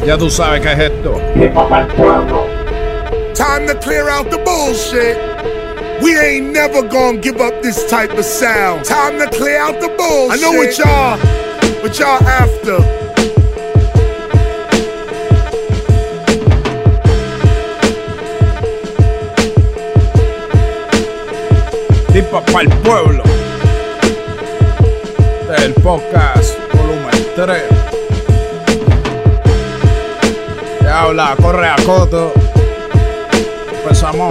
Ya tú sabes qué es esto. Time to clear out the bullshit. We ain't never gonna give up this type of sound. Time to clear out the bullshit. I know what y'all after. Tipa pa'l pueblo. Del podcast volumen 3. Te habla Correa Coto. Empezamos.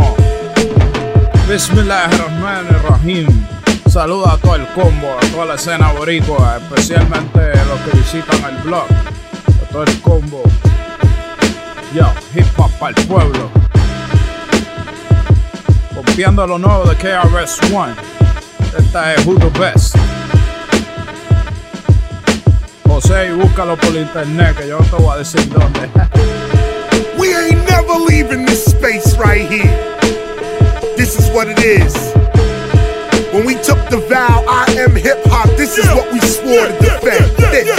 Bismillahirrahmanirrahim. Saluda a todo el combo, a toda la escena boricua, especialmente los que visitan el blog. A todo el combo. Yo, hip hop pa'l pueblo. Copiando lo nuevo de KRS-One. Esta es Who the Best. José, y búscalo por internet, que yo te voy a decir dónde. We ain't never leaving this space right here. This is what it is. When we took the vow, I am hip hop. This is what we swore to defend.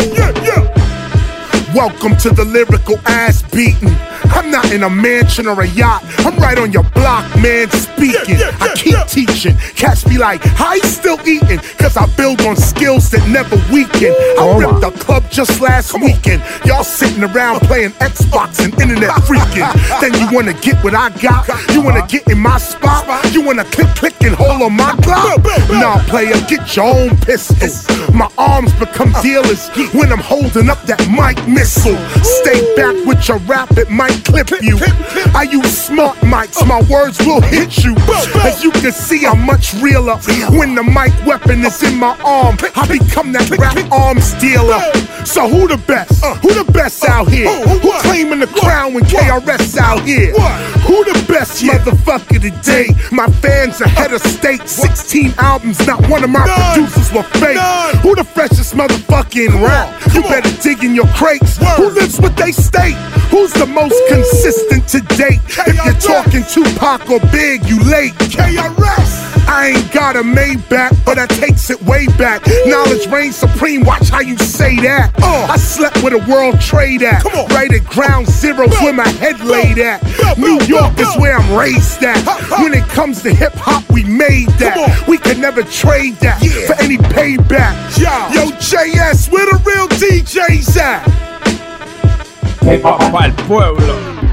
Welcome to the lyrical ass beating. I'm not in a mansion or a yacht. I'm right on your block, man, speaking. I keep teaching. Cats be like, how you still eating? Cause I build on skills that never weaken. I ripped the club just last weekend. Y'all sitting around playing Xbox and internet freaking. Then you wanna get what I got? You wanna get in my spot? You wanna click and hold on my clock? Nah, player, get your own pistol. My arms become dealers when I'm holding up that mic missile. Stay back with your rap, it might clip you. I use smart mics, my words will hit you. As you can see, I'm much realer. When the mic weapon is in my arm, I become that rap arms dealer. So who the best? Who the best out here? Who claiming the crown when KRS out here? Who the best motherfucker today? My fans are head of state. 16 albums, not one of my producers were fake. Who the freshest motherfucker in rap? You better dig in your crates. Who lives with they state? Who's the most consistent to date? If you're talking Tupac or Big, you late. KRS. I ain't got a Maybach, but I takes it way back. Knowledge reigns supreme, watch how you say that. I slept with a World Trade at. Right at ground zero, where my head laid at. New York is where I'm raised at. When it comes to hip hop, we made that. We could never trade that for any payback. Yo, JS, where the real DJs at? Hip hop pa'l pueblo.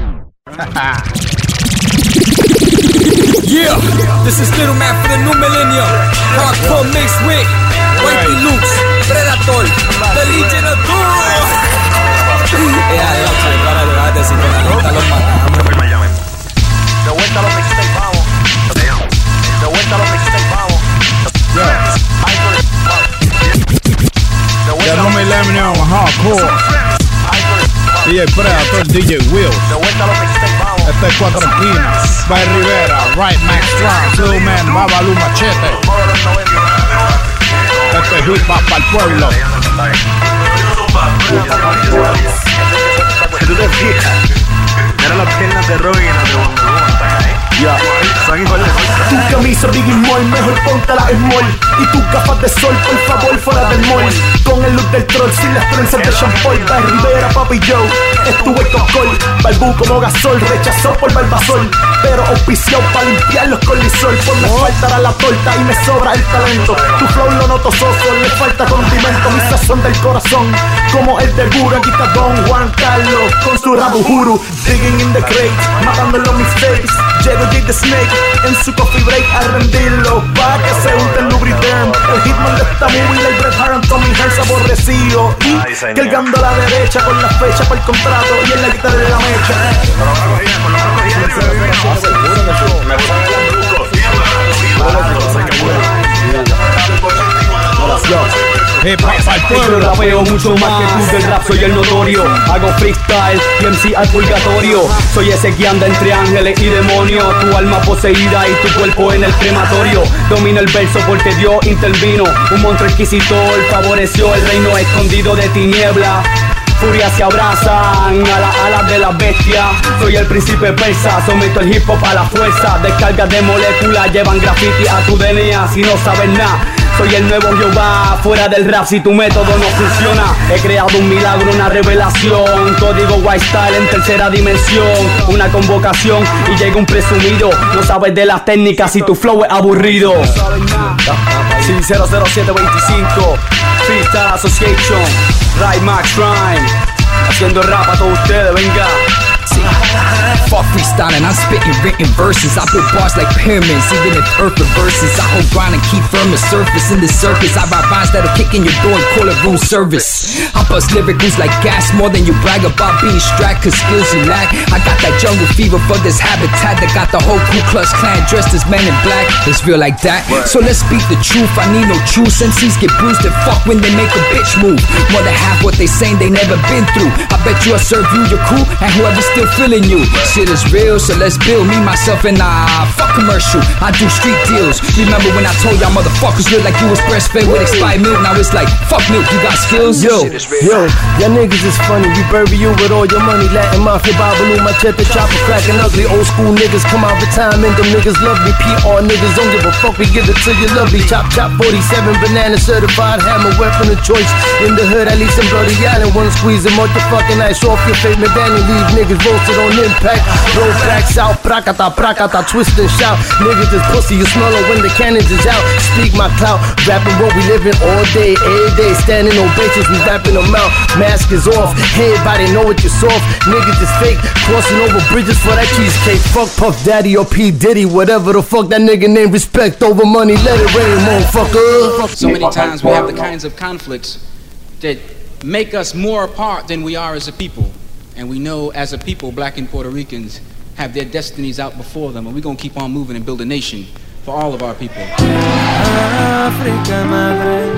Yeah, this is Little Man for the new millennium. Hardcore mixed with Whitey Loops, Predator, The Legion of Doom. Para de decir que la neta los matamos. De vuelta a los mixtapes, vamos. De vuelta a los mixtapes, vamos. Ya no millennium hardcore. DJ Predator, DJ Will. Este es Cuatro Esquinas, By Rivera, Right Max Trans, Little Man, Babalu Machete. Este es hip hop pa'l pueblo. Si tú te fijas, mira las piernas de Robin y las de Wonder Woman, están ahí. Son igual de fuertes. Tu camisa Biggie Mall, mejor póntala Small. Y tus gafas de sol, por favor, fuera del mall. Con el look del troll, sin las trenzas de Sean Paul. By Rivera, Papi Joe, estuve con Col. Balbú como Gasol, rechazó por Barbasol. Pero auspició para limpiarlos con Lisol. Por me faltará la torta y me sobra el talento. Tu flow lo noto soso, le falta condimento. Mi sazón del corazón, como el de Guru. Aquí está Don Juan Carlos, con su rabujuru. Digging in the crate, matando los mistakes. Llegó Jake the Snake en su coffee break a rendirlo pa' que se unte el lubricant. El hitman de esta movie, el Bret Hart, Tommy Hearns aborrecido. Y cargando a la derecha con la fecha para el contrato y en la guitarra de la mecha. Hip hop pa'l pueblo. Yo rapeo mucho más que tú del rap, soy el notorio. Hago freestyle y MC al purgatorio. Soy ese que anda entre ángeles y demonios. Tu alma poseída y tu cuerpo en el crematorio. Domino el verso porque Dios intervino. Un monstruo inquisitor favoreció el reino escondido de tiniebla. Furias se abrazan a las alas de la bestia. Soy el príncipe persa, someto el hip hop a la fuerza. Descargas de moléculas llevan graffiti a tu DNA. Si no sabes nada, Soy el nuevo Jehová, fuera del rap si tu método no funciona. He creado un milagro, una revelación. Código White Style en tercera dimensión. Una convocación y llega un presumido. No sabes de las técnicas si tu flow es aburrido. Sí, 00725 Freestyle Association, Right Max Rhyme, haciendo rap a todos ustedes, venga. Fuck freestyling, I'm spitting written verses. I build bars like pyramids, even if earth reverses. I hold ground and keep firm the surface in the circus. I write rhymes that'll kick in your door and call it room service. I bust lyricals like gas more than you brag about being strapped, cause skills you lack. I got that jungle fever for this habitat that got the whole Ku Klux Klan dressed as men in black. It's real like that, so let's speak the truth. I need no truth, MCs get bruised and fuck when they make a bitch move. More than half what they saying they never been through. I bet you I serve you your crew and whoever's still feeling you. Shit is real, so let's build me, myself, and fuck commercial. I do street deals. Remember when I told y'all motherfuckers look like you was breastfed with expired milk? Now it's like, fuck milk, you got skills? Yo, y'all niggas is funny. We bury you with all your money. Latin mafia, Babalu, machete, chopper, cracking ugly. Old school niggas come out retirement. Them niggas love me. PR niggas don't give a fuck. We give it to you lovely. Chop, chop, 47 banana certified hammer, weapon of choice. In the hood, I leave some bloody island. One squeeze and motherfucking ice off your fate. Medani leave niggas roasted on impact. Roll back south, prakata, prakata, twist and shout. Niggas is pussy, you smell it when the cannons is out. Speak my clout, rapping what we living all day, every day. Standing on benches, we rapping them out. Mask is off, everybody know what you're soft. Niggas is fake, crossing over bridges for that cheesecake. Fuck Puff Daddy or P Diddy, whatever the fuck that nigga name. Respect over money, let it rain, motherfucker. So many times we have the kinds of conflicts that make us more apart than we are as a people. And we know as a people, black and Puerto Ricans have their destinies out before them, and we're gonna keep on moving and build a nation for all of our people. África madre,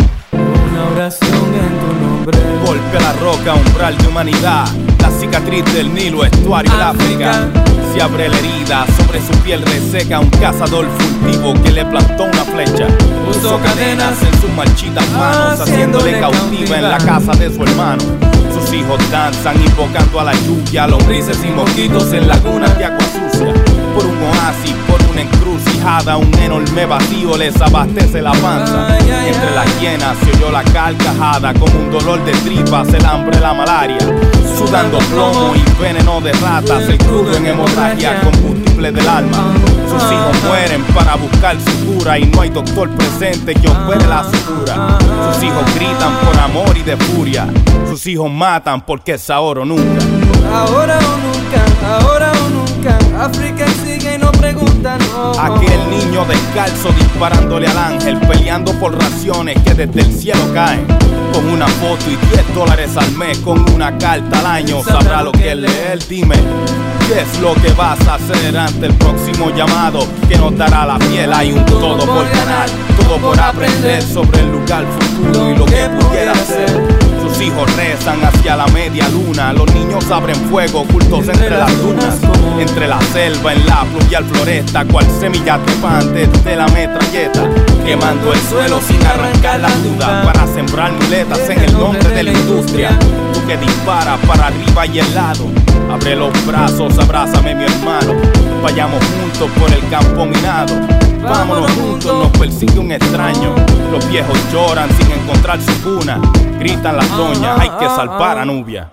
una oración en tu nombre. Golpe a la roca, umbral de humanidad. La cicatriz del Nilo, estuario del África. Se abre la herida, sobre su piel reseca un cazador furtivo que le plantó una flecha. Puso cadenas en sus marchitas manos, haciéndole cautiva en la casa de su hermano. Sus hijos danzan invocando a la lluvia, lombrices y mosquitos en lagunas de agua sucia. Por un oasis, por una encrucijada, un enorme vacío les abastece la panza. Entre las hienas se oyó la carcajada, como un dolor de tripas, el hambre, la malaria. Sudando plomo y veneno de ratas, el crudo en hemorragia, combustible del alma. Sus hijos mueren para buscar su cura y no hay doctor presente que opere la sutura. Sus hijos gritan por amor y de furia. Sus hijos matan porque es ahora o nunca. Ahora o nunca, ahora o nunca. África sigue y no pregunta, no. Aquel niño descalzo disparándole al ángel, peleando por raciones que desde el cielo caen. Con una foto y $10 al mes, con una carta al año, sabrá lo que es leer. Dime, ¿qué es lo que vas a hacer ante el próximo llamado que nos dará la piel? Hay un todo por ganar, todo por aprender sobre el lugar futuro y lo que pudiera ser. Sus hijos rezan hacia la media luna, los niños abren fuego ocultos entre las dunas. Entre la selva, en la pluvial floresta, cual semilla trepante de la metralleta. Quemando el suelo sin arrancar la duda, para sembrar muletas en el nombre de la industria. Tú que disparas para arriba y el lado, abre los brazos, abrázame mi hermano. Vayamos juntos por el campo minado. Vámonos juntos, nos persigue un extraño. Los viejos lloran sin encontrar su cuna. Gritan las doñas, hay que salvar a Nubia.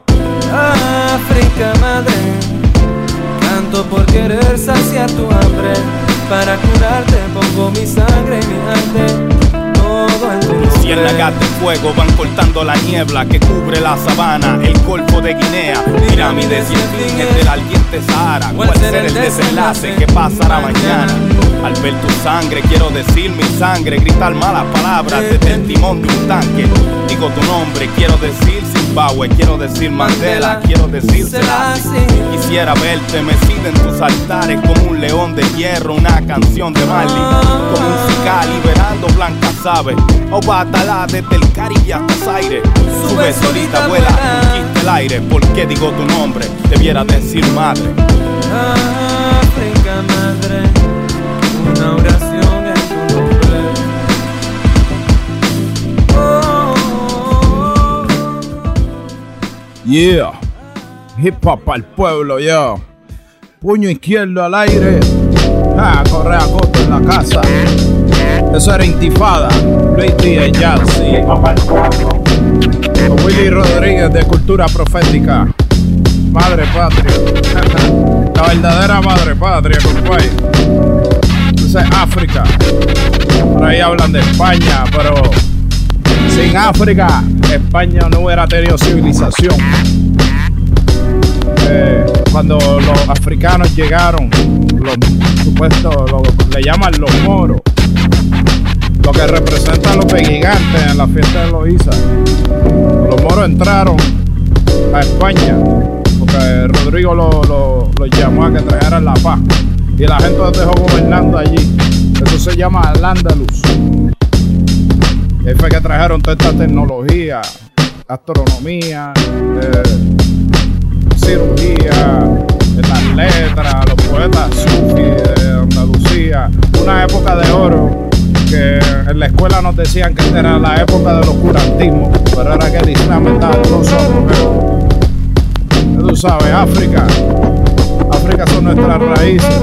África madre, canto por querer saciar tu hambre. Para curarte pongo mi sangre y mi arte. Todo en tu nombre. Ciénagas de fuego van cortando la niebla que cubre la sabana, el Golfo de Guinea, pirámides y el fin del ardiente Sahara. ¿Cuál será el desenlace que pasará mañana? Al ver tu sangre quiero decir mi sangre, gritar malas palabras desde el timón de un tanque. Digo tu nombre, quiero decir Zimbabue, quiero decir Mandela, quiero decir Selassie. Quisiera verte mecida en tus altares como un león de hierro, una canción de Marley. Como un Zika liberando blancas aves, o Batalá desde el Caribe hasta Zaire. Sube solita, vuela, conquista el aire. ¿Por qué digo tu nombre? Debiera decir madre. África madre, una oración en tu nombre. Yeah, hip hop al pueblo, yo. Puño izquierdo al aire. Correa Coto en la casa. Eso era Intifada, Luis Díaz Yazzi, Willy Rodríguez de Cultura Profética, Madre Patria, la verdadera Madre Patria, compadre. Entonces África, por ahí hablan de España, pero sin África, España no hubiera tenido civilización. Cuando los africanos llegaron, los supuestos, le llaman los moros, lo que representan los gigantes en la fiesta de Loíza. Los moros entraron a España porque Rodrigo los llamó a que trajeran la paz y la gente los dejó gobernando allí. Eso se llama Al-Ándalus. Y ahí fue que trajeron toda esta tecnología, astronomía, cirugía, las letras, los poetas sufis de Andalucía. Una época de oro que en la escuela nos decían que esta era la época del oscurantismo, pero era que el Islam estaba en los ojos. Tú sabes, África son nuestras raíces.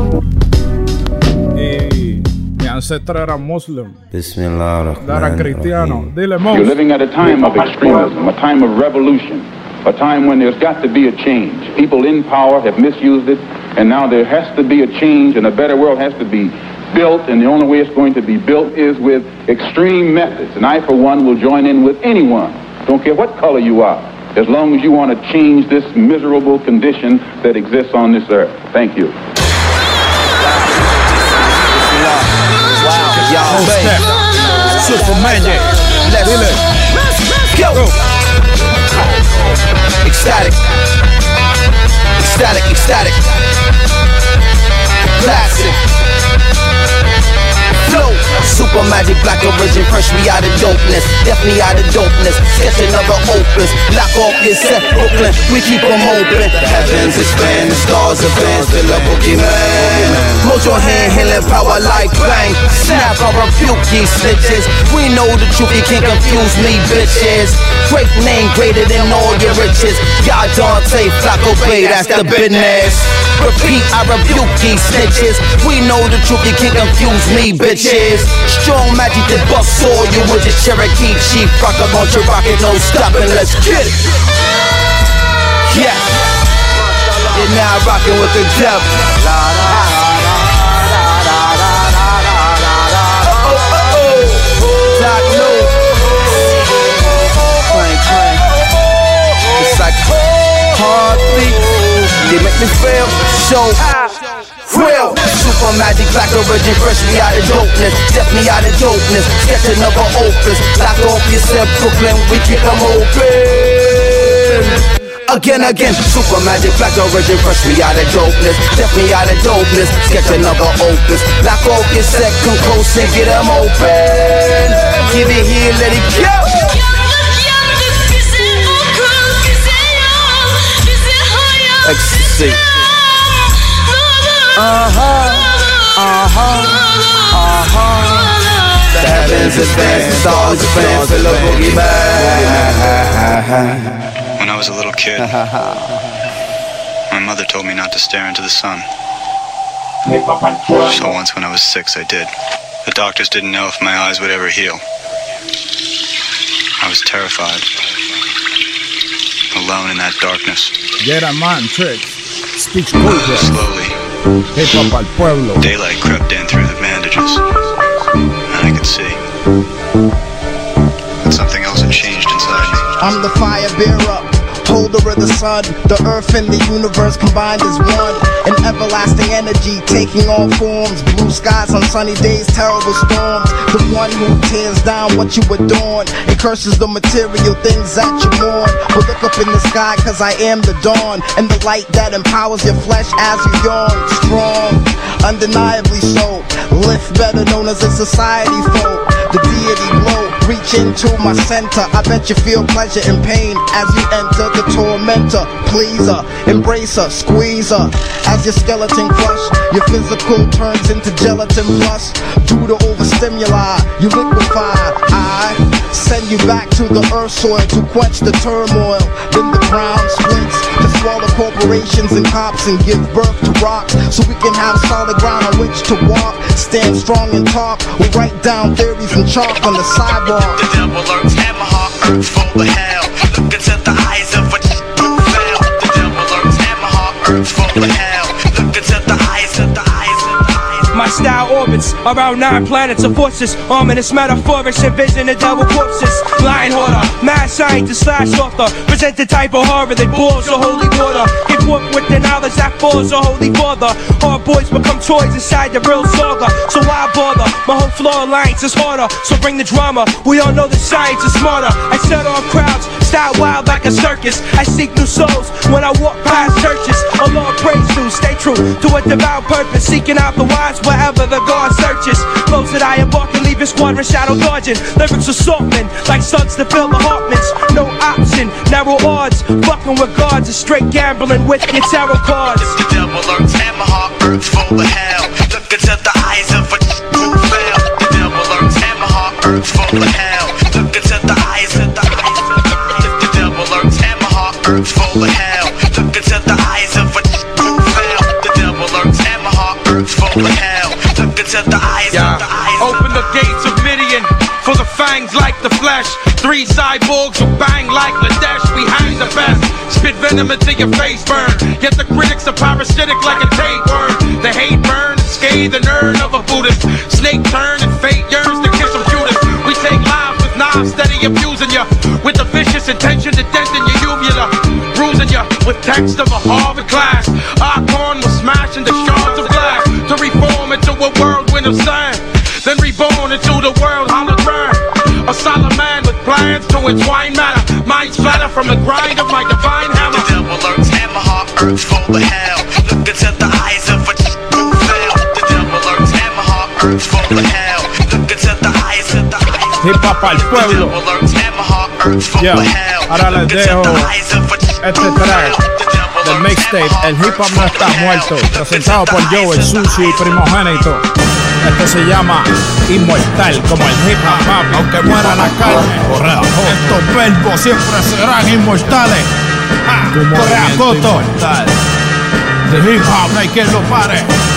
Y mi ancestro era musulmán, era cristiano. Dile, You're living at a time of extremism, a time of revolution, a time when there's got to be a change. People in power have misused it, and now there has to be a change, and a better world has to be built, and the only way it's going to be built is with extreme methods. And I, for one, will join in with anyone, don't care what color you are, as long as you want to change this miserable condition that exists on this earth. Thank you. Super Magic. Let's go. Ecstatic. Classic. Flow. Super magic, black origin, fresh me out of dopeness, definitely out of dopeness. Sketch another opus, lock off your set, Brooklyn, we keep them open. The heavens expand, the stars advance, the level man. Hold your hand, healing power like bang. Snap, I rebuke these snitches. We know the truth, you can't confuse me, bitches. Great name, greater than all your riches. Y'all Dante, Flacco Bay, that's the business. Repeat, I rebuke these snitches. We know the truth, you can't confuse me, bitches. Strong magic that busts all you with your Cherokee chief. Rock a bunch of rocket, no stopping, let's get it. Yeah. You're now rocking with the devil. Doc Lou. Clang. It's like heartbeat. They make me feel so real. Super magic, black origin, fresh me out of dopeness, definitely out of dopeness. Sketch another opus, lock off yourself, Brooklyn, we keep them open. Again, super magic, black origin, fresh me out of dopeness, definitely out of dopeness. Sketch another opus, lock off yourself, come close and get them open. Give it here, let it go. Ecstasy. The heavens advance, the stars advance, the boogeyman. When I was a little kid, my mother told me not to stare into the sun. So once when I was 6, I did. The doctors didn't know if my eyes would ever heal. I was terrified. Alone in that darkness. Get a man, tricks. Speech culture. Slowly. Hip-hop al pueblo. Daylight crept in through the bandages, and I could see. But something else had changed inside me. I'm the fire bearer, holder of the sun. The earth and the universe combined as one. An everlasting energy taking all forms. Blue skies on sunny days, terrible storms. The one who tears down what you adorn and curses the material things that you mourn. But look up in the sky, cause I am the dawn, and the light that empowers your flesh as you yawn. Strong, undeniably so. Lift better known as a society folk. The deity glow, reach into my center. I bet you feel pleasure and pain as you enter the tormentor. Please her, embrace her, squeeze her. As your skeleton crush, your physical turns into gelatin plus. Due to overstimuli, you liquefy. I send you back to the earth soil to quench the turmoil. Then the ground splits to swallow corporate corporations and cops and give birth to rocks, so we can have solid ground on which to walk. Stand strong and talk. We'll write down theories and chalk on the sidewalk. The devil lurks, hammer heart, earth full of hell. Look into the eyes of a who fell. The devil lurks, hammer heart, earth full of hell. Look into the eyes of the eyes of the eyes. My style orbits around 9 planets of forces. Ominous metaphorics, envision the devil corpses. Lion hoarder, mad scientist slash author. Present the type of horror that boils the holy water. Get forth with the knowledge that falls a holy father. Hard boys become toys inside the real saga. So why bother? My whole floor alliance is harder. So bring the drama. We all know the science is smarter. I set off crowds, style wild like a circus. I seek new souls when I walk past churches. A Lord praise to, stay true to a devout purpose. Seeking out the wise wherever the God searches. Those that I embark and leave a squadron shadow dodging. Lyrics assaultmen like suns to fill apartments. No option, narrow odds. Fucking with gods is straight gambling with your tarot cards. The devil lurks, hammer heart, earth full of hell. Look into the eyes of a who fell. The devil lurks, hammer heart, earth full of hell. Look into the eyes of the eyes of the eyes. The devil lurks, hammer heart, earth full of hell. Look into the eyes of a who fell. The devil lurks, hammer heart, earth full of hell. Look into the eyes of the eyes. Open the gates of Midian for the fangs like the flesh. 3 cyborgs who bang like Ladesh. We hang the best. Spit venom until your face burn. Yet the critics are parasitic like a tapeworm. The hate burn and scathe the nerd of a Buddhist. Snake turn and fate yearns to kiss some Judas. We take lives with knives, steady abusing ya. With the vicious intention to dent in your uvula. Bruising ya with text of a Harvard class. Our corn will smash into shards of glass. To reform into a whirlwind of sand. Then reborn into the world hologram. A solid man with plans to entwine matter. Minds flatter from the grind of my divine hammer. The devil lurks, hammer heart, earth full of hell. Look into the eyes of a who fell. The devil lurks, hammer heart, earth full of hell. Look into the eyes of the eyes. Hip hop al pueblo. Yo, ahora les dejo este track del mixtape El Hip Hop No Está Muerto, presentado por Joe, el Sushi primogénito. Este se llama Inmortal, como el hip hop, papi. Aunque muera la carne, estos verbos siempre serán inmortales. Correa Coto, the hip hop, no hay quien lo pare.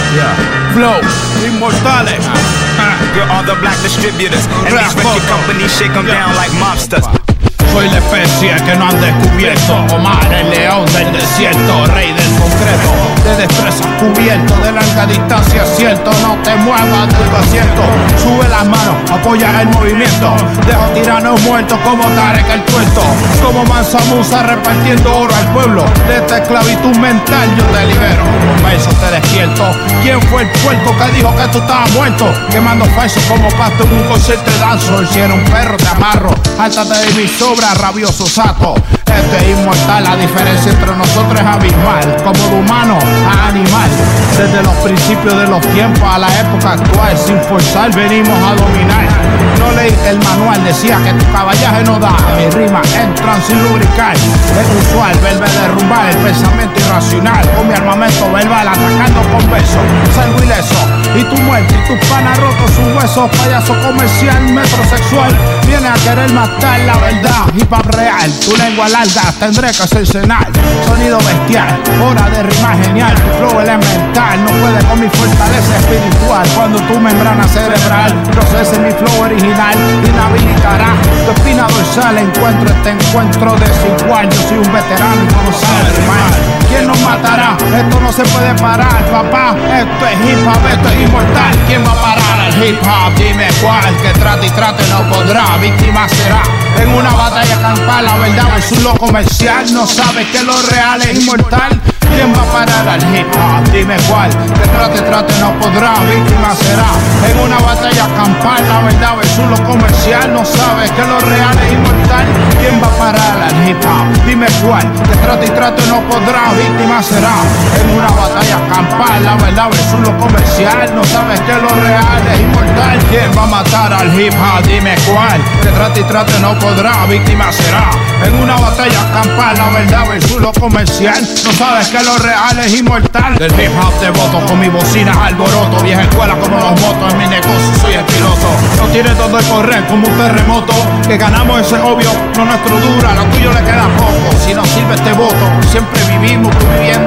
Flow, inmortales. We're all the black distributors, and these record companies shake them down like mobsters. Soy la especie que no han descubierto. Omar, el león del desierto, rey del concreto. De destreza cubierto, de larga distancia cierto. No te muevas del asiento. Sube las manos, apoya el movimiento. Dejo tiranos muertos como Tarek el tuerto. Como Mansa Musa repartiendo oro al pueblo. De esta esclavitud mental yo te libero. Con besos te despierto. ¿Quién fue el puerco que dijo que tú estabas muerto? Quemando falsos como pasto en un concierto de danzo. Y si era un perro te amarro. Háltate de mi sobra, rabioso saco. Este es inmortal, la diferencia entre nosotros es abismal. Como de humano a animal. Desde los principios de los tiempos a la época actual, sin forzar venimos a dominar. No leíste el manual, decía que tu caballaje no da. Mis rimas entran sin lubricar. Es usual verme derrumbar el pensamiento irracional. Con mi armamento verbal atacando con besos. Salgo ileso y tu muerte y tus panas rotos sus huesos. Payaso comercial, metrosexual. Viene a querer matar la verdad. Hip hop real, tu lengua larga tendré que cercenar. Sonido bestial, hora de rimar genial. Tu flow elemental no puede con mi fortaleza espiritual. Cuando tu membrana cerebral procese mi flow original, inhabilitará tu espina dorsal. Encuentro este encuentro desigual. Yo soy un veterano y conocido del mal. ¿Quién nos matará? Esto no se puede parar, papá. Esto es hip hop, esto es inmortal. ¿Quién va a parar al hip hop? Dime cuál. Que trate y trate no podrá. Víctima será en una batalla campal. La verdad versus lo comercial. No sabes que lo real es inmortal. ¿Quién va a parar al hip hop? Dime cuál. Que trate no podrá. Víctima será en una batalla campal. La verdad versus lo comercial. No sabes que lo real es inmortal. ¿Quién va a parar al hip hop? Dime cuál. Que trate no podrá. Víctima será en una batalla campal. La verdad versus lo comercial. No sabes que lo real es inmortal. ¿Quién va a matar al hip hop? Dime cuál. Que trate no podrá. Víctima será en una batalla campal. La verdad versus lo comercial. No sabes que lo real es inmortal. Del hip hop devoto con mi bocina alboroto. Vieja escuela como los motos. En mi negocio soy el piloto. No tiene todo el correr como un terremoto. Que ganamos ese obvio. No nuestro dura. A lo tuyo le queda poco. Si no sirve este voto. Siempre vivimos, tú viviendo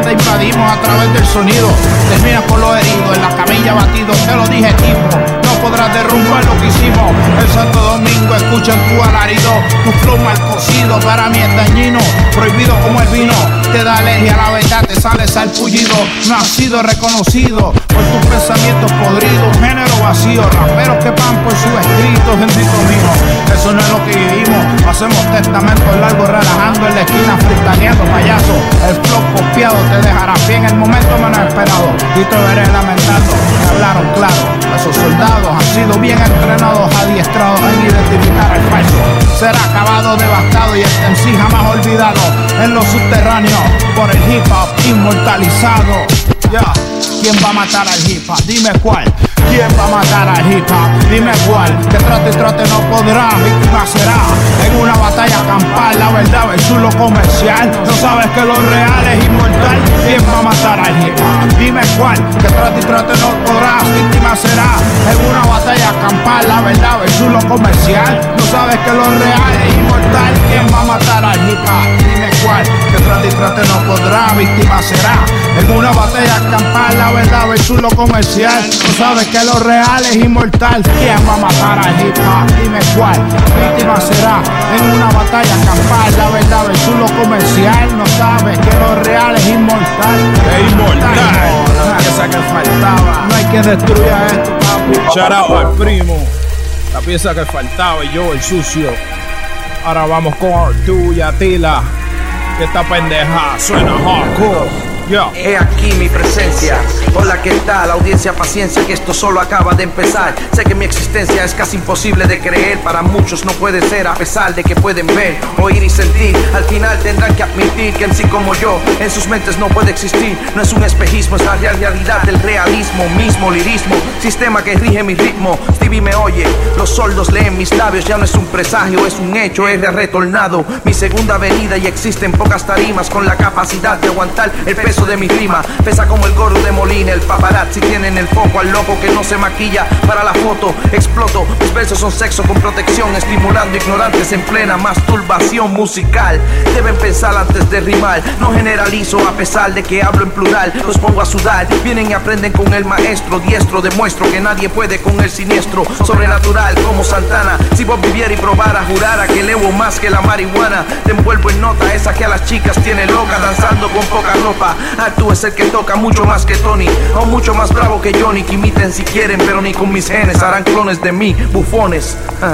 través del sonido. Terminas con los heridos, en la camilla batido. Te lo dije, tipo, no podrás derrumbar lo que hicimos. El Santo Domingo, escuchan tu alarido. Tu flow mal cocido, para mí es dañino. Prohibido como el vino, te da alergia a la verdad, te sale salpullido. No has sido reconocido por tus pensamientos podridos. Género vacío, raperos que van por sus escritos, bendito mío. Eso no es lo que vivimos. Hacemos testamentos largos relajando en la esquina, freestyleando payaso. El flow copiado te dejará pie en el momento menos esperado y te veré lamentando. Me hablaron claro, esos soldados han sido bien entrenados, adiestrados en identificar al falso. Será acabado, devastado y este en sí jamás olvidado en los subterráneos por el hip hop inmortalizado. Ya, ¿quién va a matar al hip hop? Dime cuál. ¿Quién va a matar al hip hop? Dime cuál. Que trate y trate no podrá, víctima será. En una batalla campal, la verdad versus lo comercial. No sabes que lo real es inmortal. ¿Quién va a matar al hip hop? Dime cuál. Que trate y trate no podrás, víctima será. En una batalla campal, la verdad versus lo comercial. No sabes que lo real es inmortal. ¿Quién va a matar al hip hop? Dime cuál. Que trate y trate no podrá, víctima será. En una batalla campal, la verdad versus lo comercial. No sabes que lo real es inmortal. ¿Quién va a matar al hip hop? Dime cuál. Víctima será. En una batalla campal, la verdad versus lo comercial. No sabes que lo real es inmortal. Es inmortal. La pieza que faltaba. No hay que destruir esto, papi. Shout out al primo. La pieza que faltaba y yo el sucio. Ahora vamos con Artu y Atila. Que esta pendeja suena hardcore. He aquí mi presencia. Hola, ¿qué tal? Audiencia, paciencia, que esto solo acaba de empezar. Sé que mi existencia es casi imposible de creer. Para muchos no puede ser, a pesar de que pueden ver, oír y sentir. Al final tendrán que admitir que en sí como yo, en sus mentes no puede existir. No es un espejismo, es la realidad del realismo mismo, lirismo, sistema que rige mi ritmo. Stevie me oye, los sordos leen mis labios. Ya no es un presagio, es un hecho, he retornado mi segunda venida y existen pocas tarimas con la capacidad de aguantar el peso de mi rima. Pesa como el gorro de Molina, el paparazzi tienen el foco al loco que no se maquilla para la foto. Exploto, mis versos son sexo con protección, estimulando ignorantes en plena masturbación musical. Deben pensar antes de rimar, no generalizo a pesar de que hablo en plural. Los pongo a sudar, vienen y aprenden con el maestro diestro. Demuestro que nadie puede con el siniestro, sobrenatural como Santana. Si vos viviera y probara, jurara que elevo más que la marihuana. Te envuelvo en nota, esa que a las chicas tiene loca, danzando con poca ropa. Artu es el que toca mucho más que Tony, o mucho más bravo que Johnny. Que imiten si quieren, pero ni con mis genes harán clones de mí, bufones.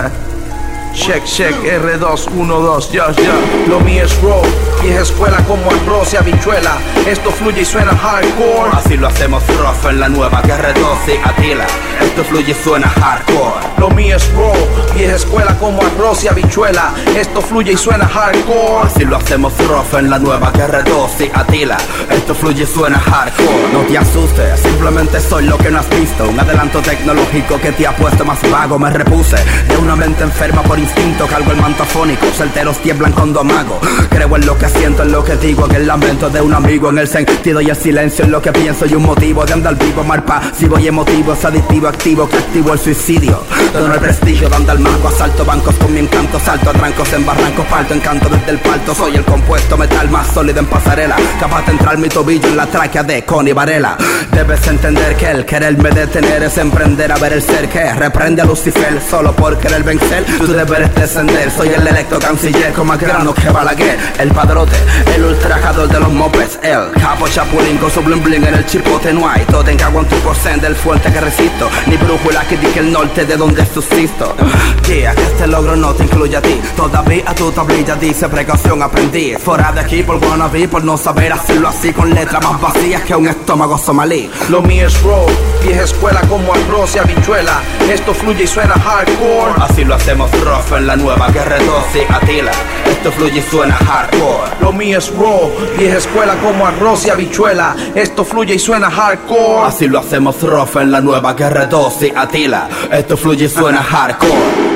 Check, check, R2, 1, 2, ya. Lo mío es raw, vieja escuela como arroz y habichuela. Esto fluye y suena hardcore. Así lo hacemos rough en la nueva R2 y Atila. Esto fluye y suena hardcore. Lo mío es raw, vieja escuela como arroz y habichuela. Esto fluye y suena hardcore. Así lo hacemos rough en la nueva R2 y Atila. Esto fluye y suena hardcore. No te asustes, simplemente soy lo que no has visto. Un adelanto tecnológico que te ha puesto más vago. Me repuse de una mente enferma por instinto, cargo el manto afónico, solteros tiemblan cuando amago. Creo en lo que siento, en lo que digo, en el lamento de un amigo, en el sentido y el silencio, en lo que pienso y un motivo de andar vivo, mal pasivo y emotivo, es adictivo, activo, que activo el suicidio. Dono el prestigio, dando al mango, asalto bancos con mi encanto, salto a trancos en barrancos, parto encanto desde el palto. Soy el compuesto metal más sólido en pasarela, capaz de entrar mi tobillo en la tráquea de Connie Varela. Debes entender que el quererme detener es emprender a ver el ser que reprende a Lucifer solo por querer vencer. Tú debes descender, soy el electro canciller con más grano que Balaguer. El padrote, el ultrajador de los mopeds, el capo chapulín con su bling bling en el chipote. No hay todo en cago en tu porcent del fuerte que resisto, ni brújula que diga el norte de donde subsisto. Yeah, que este logro no te incluye a ti, todavía tu tablilla dice precaución aprendí. Fuera de aquí por wannabe, por no saber hacerlo así, con letras más vacías que un estómago somalí. Lo mío es raw, vieja escuela como arroz y habichuela. Esto fluye y suena hardcore. Así lo hacemos rough en la nueva R2 y Atila. Esto fluye y suena hardcore. Lo mío es raw, vieja escuela como arroz y habichuela. Esto fluye y suena hardcore. Así lo hacemos rough en la nueva R2 y Atila. Esto fluye y suena hardcore.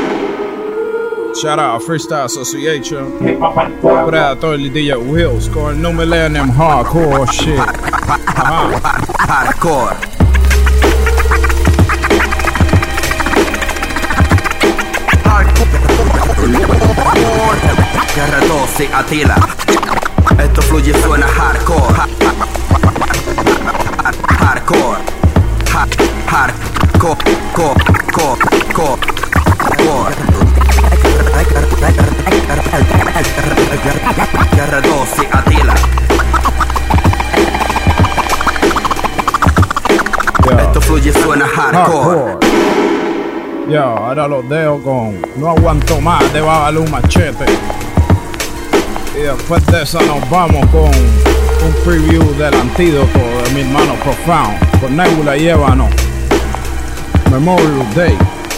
Shout out Freestyle Association. Predator y DJ Wills con el No Millennium Hardcore shit. Hardcore. R2 y Atila. Esto fluye y suena hardcore. hardcore. Hardcore. Guerra 12, Atila. Esto fluye, suena hardcore. Yo, ahora los dejo con No Aguanto Más de Babalú Machete. Y después de eso nos vamos con un preview del Antídoto de mi hermano Profound con Nebula y Ébano. Memorial Day.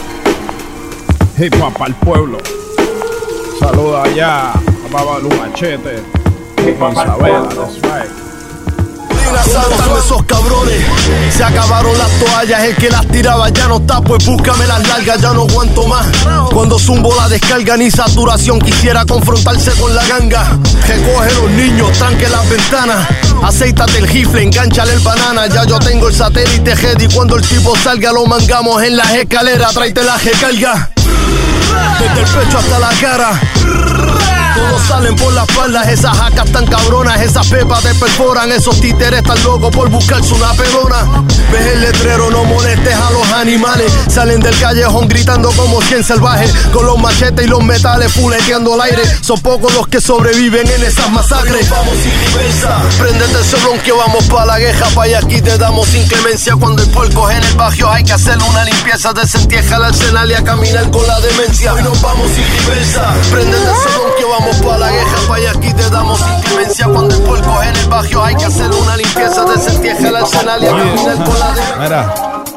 Hip Hop al pueblo. Saluda allá a Babalú Machete. Con Isabela, that's right. Asaltan esos cabrones, se acabaron las toallas, el que las tiraba ya no está, pues búscame las largas, ya no aguanto más. Cuando zumbo la descarga ni saturación, quisiera confrontarse con la ganga. Recoge los niños, tranque las ventanas, aceítate el rifle, engánchale el banana. Ya yo tengo el satélite ready, cuando el tipo salga lo mangamos en las escaleras, tráete la recarga. Desde el pecho hasta la cara, todos salen por las espaldas, esas jacas tan cabronas, esas pepas te perforan, esos títeres tan locos por buscarse una pelona. Ves el letrero, no molestes a los animales, salen del callejón gritando como 100 salvajes, con los machetes y los metales fuleteando el aire. Son pocos los que sobreviven en esas masacres. Vamos sin reversa, préndete ese ron que vamos pa' la guerra, pa' y aquí te damos inclemencia. Cuando el puerco es en el barrio hay que hacerle una limpieza, desentieja el arsenal y a caminar con la demencia. Hoy nos vamos sin reversa, préndete ese ron que vamos pa' la guerra, pa' y aquí te damos inclemencia. Cuando el puerco es en el barrio hay que hacerle una limpieza, desentieja el arsenal y a caminar con la demencia. Mira,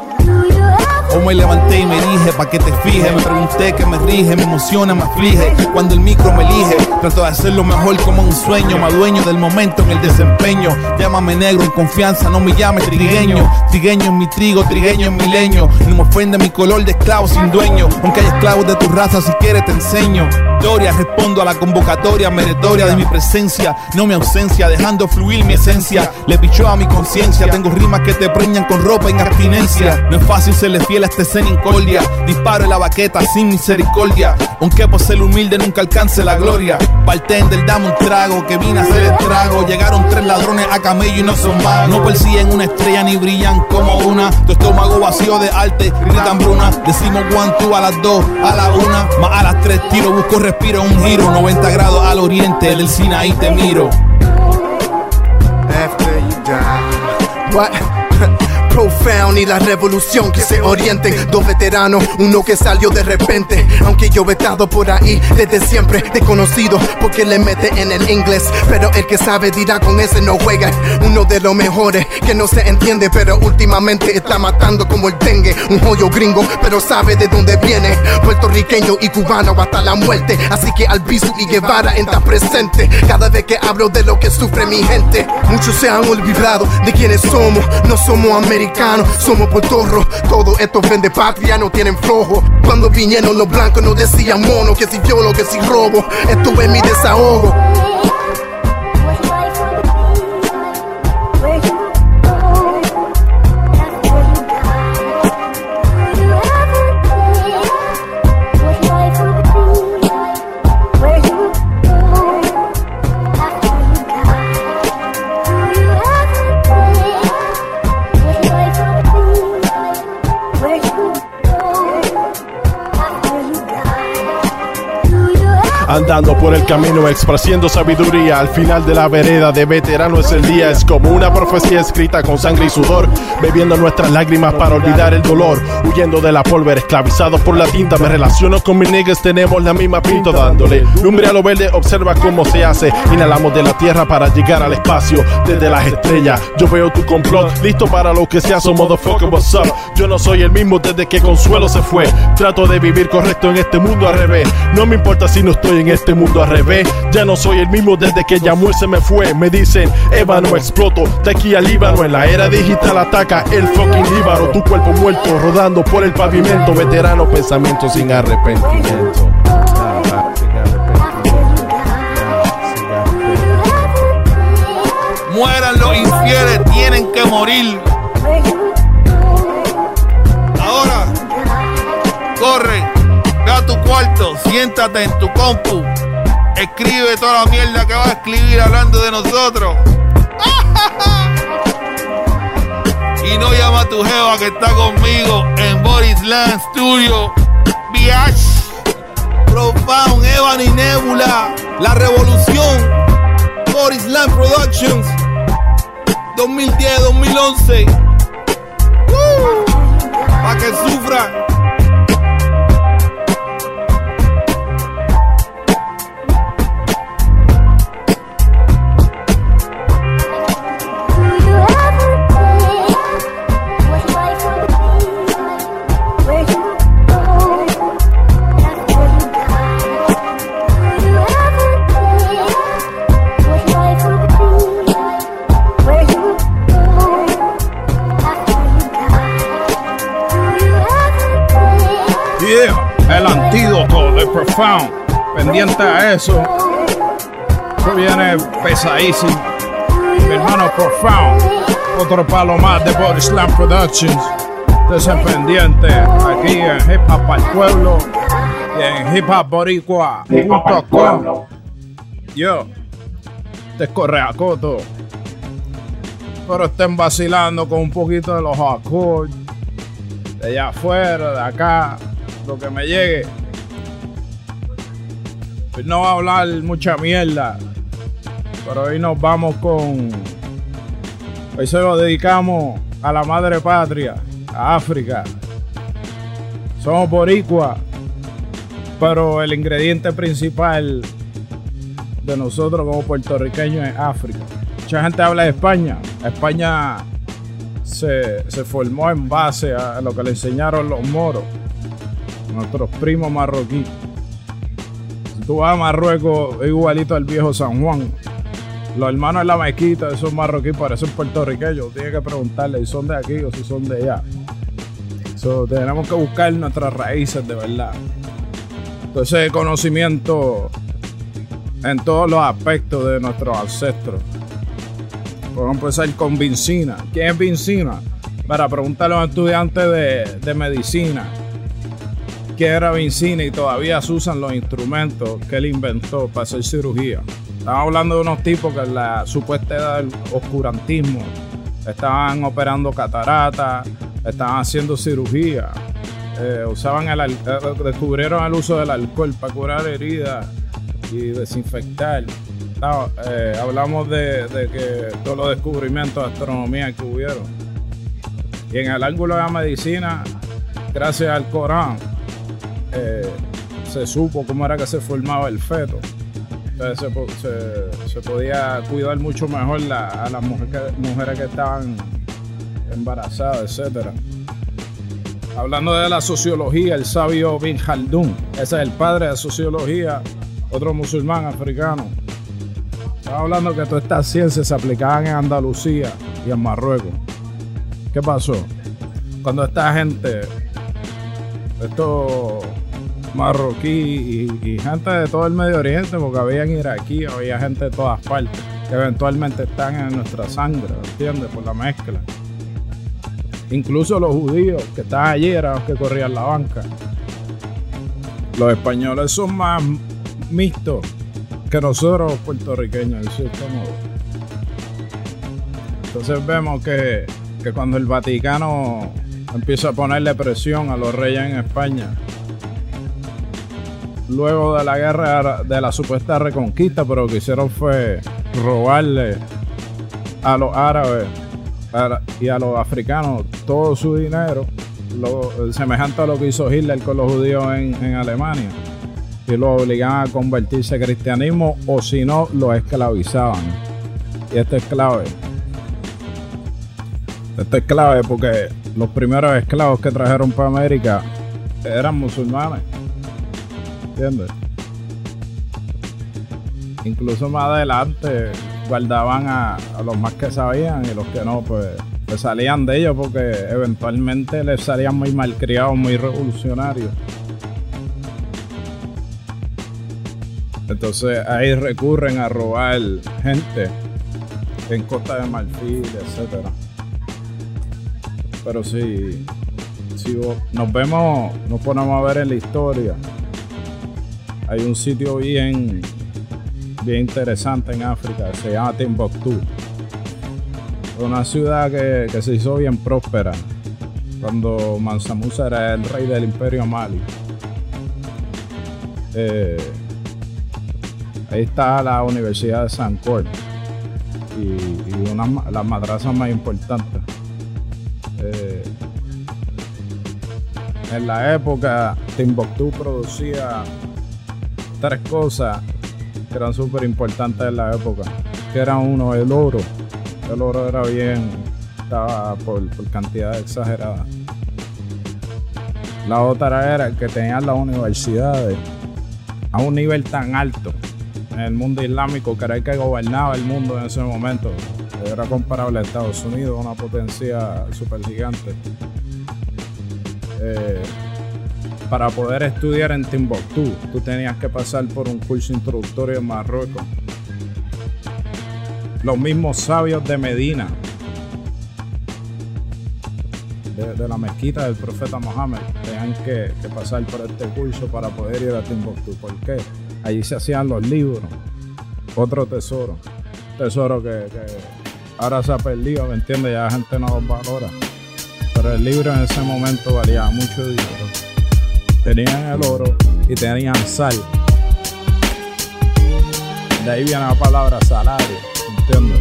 hoy me levanté y me dije, pa' que te fijes. Me pregunté qué me rige, me emociona, me aflige. Cuando el micro me elige, trato de hacerlo mejor como un sueño. Me adueño del momento en el desempeño. Llámame negro en confianza, no me llames trigueño. Trigueño en mi trigo, trigueño en mi leño. No me ofende mi color de esclavo sin dueño. Aunque hay esclavos de tu raza, si quieres te enseño. Gloria, respondo a la convocatoria meritoria de mi presencia, no mi ausencia, dejando fluir mi esencia. Le pichó a mi conciencia, tengo rimas que te preñan con ropa en abstinencia. No es fácil serle fiel a este escena incordia. Disparo en la baqueta sin misericordia, aunque por ser humilde nunca alcance la gloria. Bartender, dame un trago, que vine a hacer el trago. Llegaron 3 ladrones a camello y no son magos. No persiguen una estrella ni brillan como una. Tu estómago vacío de arte, gritan bruna. Decimos 1, 2 a las 2, a la 1, más a las 3 tiro. Busco respiro, un giro, 90 grados al oriente del Sinaí te miro. After you die. What? Profound y la revolución que se orienten. 2 veteranos, uno que salió de repente. Aunque yo he estado por ahí desde siempre, desconocido porque le mete en el inglés. Pero el que sabe dirá con ese no juega. Uno de los mejores que no se entiende, pero últimamente está matando como el dengue. Un joyo gringo, pero sabe de dónde viene. Puertorriqueño y cubano hasta la muerte. Así que Albizu y Guevara está presente cada vez que hablo de lo que sufre mi gente. Muchos se han olvidado de quiénes somos. No somos americanos, somos puertorros. Todo esto vende patria, no tienen flojo. Cuando vinieron los blancos no decían mono, que si violo, que si robo. Esto es mi desahogo. Andando por el camino, esparciendo sabiduría. Al final de la vereda de veterano es el día. Es como una profecía escrita con sangre y sudor. Bebiendo nuestras lágrimas para olvidar el dolor. Huyendo de la pólvora, esclavizados por la tinta. Me relaciono con mis niggas, tenemos la misma pinta. Dándole lumbre a lo verde, observa cómo se hace. Inhalamos de la tierra para llegar al espacio. Desde las estrellas, yo veo tu complot. Listo para lo que sea, so motherfucker, what's up? Yo no soy el mismo desde que Consuelo se fue. Trato de vivir correcto en este mundo al revés. No me importa si no estoy en este mundo al revés. Ya no soy el mismo desde que Yamuel se me fue. Me dicen, Ébano, exploto de aquí al Líbano. En la era digital ataca el fucking Líbano. Tu cuerpo muerto rodando por el pavimento. Veterano, pensamiento sin arrepentimiento. Mueran los infieles, tienen que morir. Ahora, corre, ve a tu cuarto, siéntate en tu compu, escribe toda la mierda que vas a escribir hablando de nosotros. Y Si no, llama a tu jeva que está conmigo en Boris Land Studio. Biatch, Profound, Evan y Nebula. La Revolución, Boris Land Productions, 2010-2011. Pa' que sufran. El antídoto de Profound, pendiente a eso. Eso viene pesadísimo. Mi hermano Profound, otro palo más de Body Slam Productions. Entonces pendiente aquí en Hip Hop para el Pueblo y en hiphopboricua.com. Yo, te Correa Coto. Pero estén vacilando con un poquito de los hardcore de allá afuera, de acá. Lo que me llegue. Hoy no va a hablar mucha mierda, pero hoy nos vamos con... Hoy se lo dedicamos a la madre patria, a África. Somos boricua, pero el ingrediente principal de nosotros como puertorriqueños es África. Mucha gente habla de España. España se formó en base a lo que le enseñaron los moros, nuestros primos marroquíes. Si tú vas a Marruecos, es igualito al viejo San Juan. Los hermanos de la mezquita, esos marroquíes parecen puertorriqueños. Tienes que preguntarle si son de aquí o si son de allá. Tenemos que buscar nuestras raíces de verdad. Entonces, conocimiento en todos los aspectos de nuestros ancestros. Vamos a empezar con Vincina. ¿Quién es Vincina? Para preguntarle a los estudiantes de medicina que era Vincina, y todavía se usan los instrumentos que él inventó para hacer cirugía. Estamos hablando de unos tipos que en la supuesta edad del oscurantismo estaban operando cataratas, estaban haciendo cirugía, descubrieron el uso del alcohol para curar heridas y desinfectar. Hablamos de que todos los descubrimientos de astronomía que hubieron. Y en el ángulo de la medicina, gracias al Corán, se supo cómo era que se formaba el feto. Entonces se podía cuidar mucho mejor a las mujeres que estaban embarazadas, etc. Hablando de la sociología, el sabio Ibn Khaldun, ese es el padre de sociología, otro musulmán africano. Estaba hablando que todas estas ciencias se aplicaban en Andalucía y en Marruecos. ¿Qué pasó? Cuando esta gente, estos marroquí y gente de todo el Medio Oriente, porque había iraquíes, había gente de todas partes que eventualmente están en nuestra sangre, ¿entiendes? Por la mezcla. Incluso los judíos que estaban allí eran los que corrían la banca. Los españoles son más mixtos que nosotros puertorriqueños, en cierto modo. Entonces vemos que cuando el Vaticano empieza a ponerle presión a los reyes en España, luego de la guerra de la supuesta reconquista, pero lo que hicieron fue robarle a los árabes y a los africanos todo su dinero, semejante a lo que hizo Hitler con los judíos en Alemania, y los obligaban a convertirse al cristianismo, o si no, los esclavizaban. Y esto es clave. Esto es clave porque los primeros esclavos que trajeron para América eran musulmanes, ¿entiendes? Incluso más adelante guardaban a los más que sabían, y los que no, pues salían de ellos porque eventualmente les salían muy malcriados, muy revolucionarios. Entonces ahí recurren a robar gente en Costa de Marfil, etcétera. Pero si nos ponemos a ver en la historia, hay un sitio bien interesante en África, se llama Timbuktu. una ciudad que se hizo bien próspera cuando Mansa Musa era el rey del Imperio Mali. Ahí está la Universidad de Sankor y una de las madrazas más importantes. En la época, Timbuktu producía 3 cosas que eran súper importantes en la época, que era uno, el oro. El oro era estaba por cantidad exagerada. La otra era que tenían las universidades a un nivel tan alto en el mundo islámico, que era el que gobernaba el mundo en ese momento. Era comparable a Estados Unidos, una potencia súper gigante. Para poder estudiar en Timbuktu, tú tenías que pasar por un curso introductorio en Marruecos. Los mismos sabios de Medina, de la mezquita del profeta Mohammed, tenían que pasar por este curso para poder ir a Timbuktu. ¿Por qué? Allí se hacían los libros. Otro tesoro que ahora se ha perdido, ¿me entiendes? Ya la gente no los valora. Pero el libro en ese momento valía mucho dinero. Tenían el oro y tenían sal. De ahí viene la palabra salario, ¿entiendes?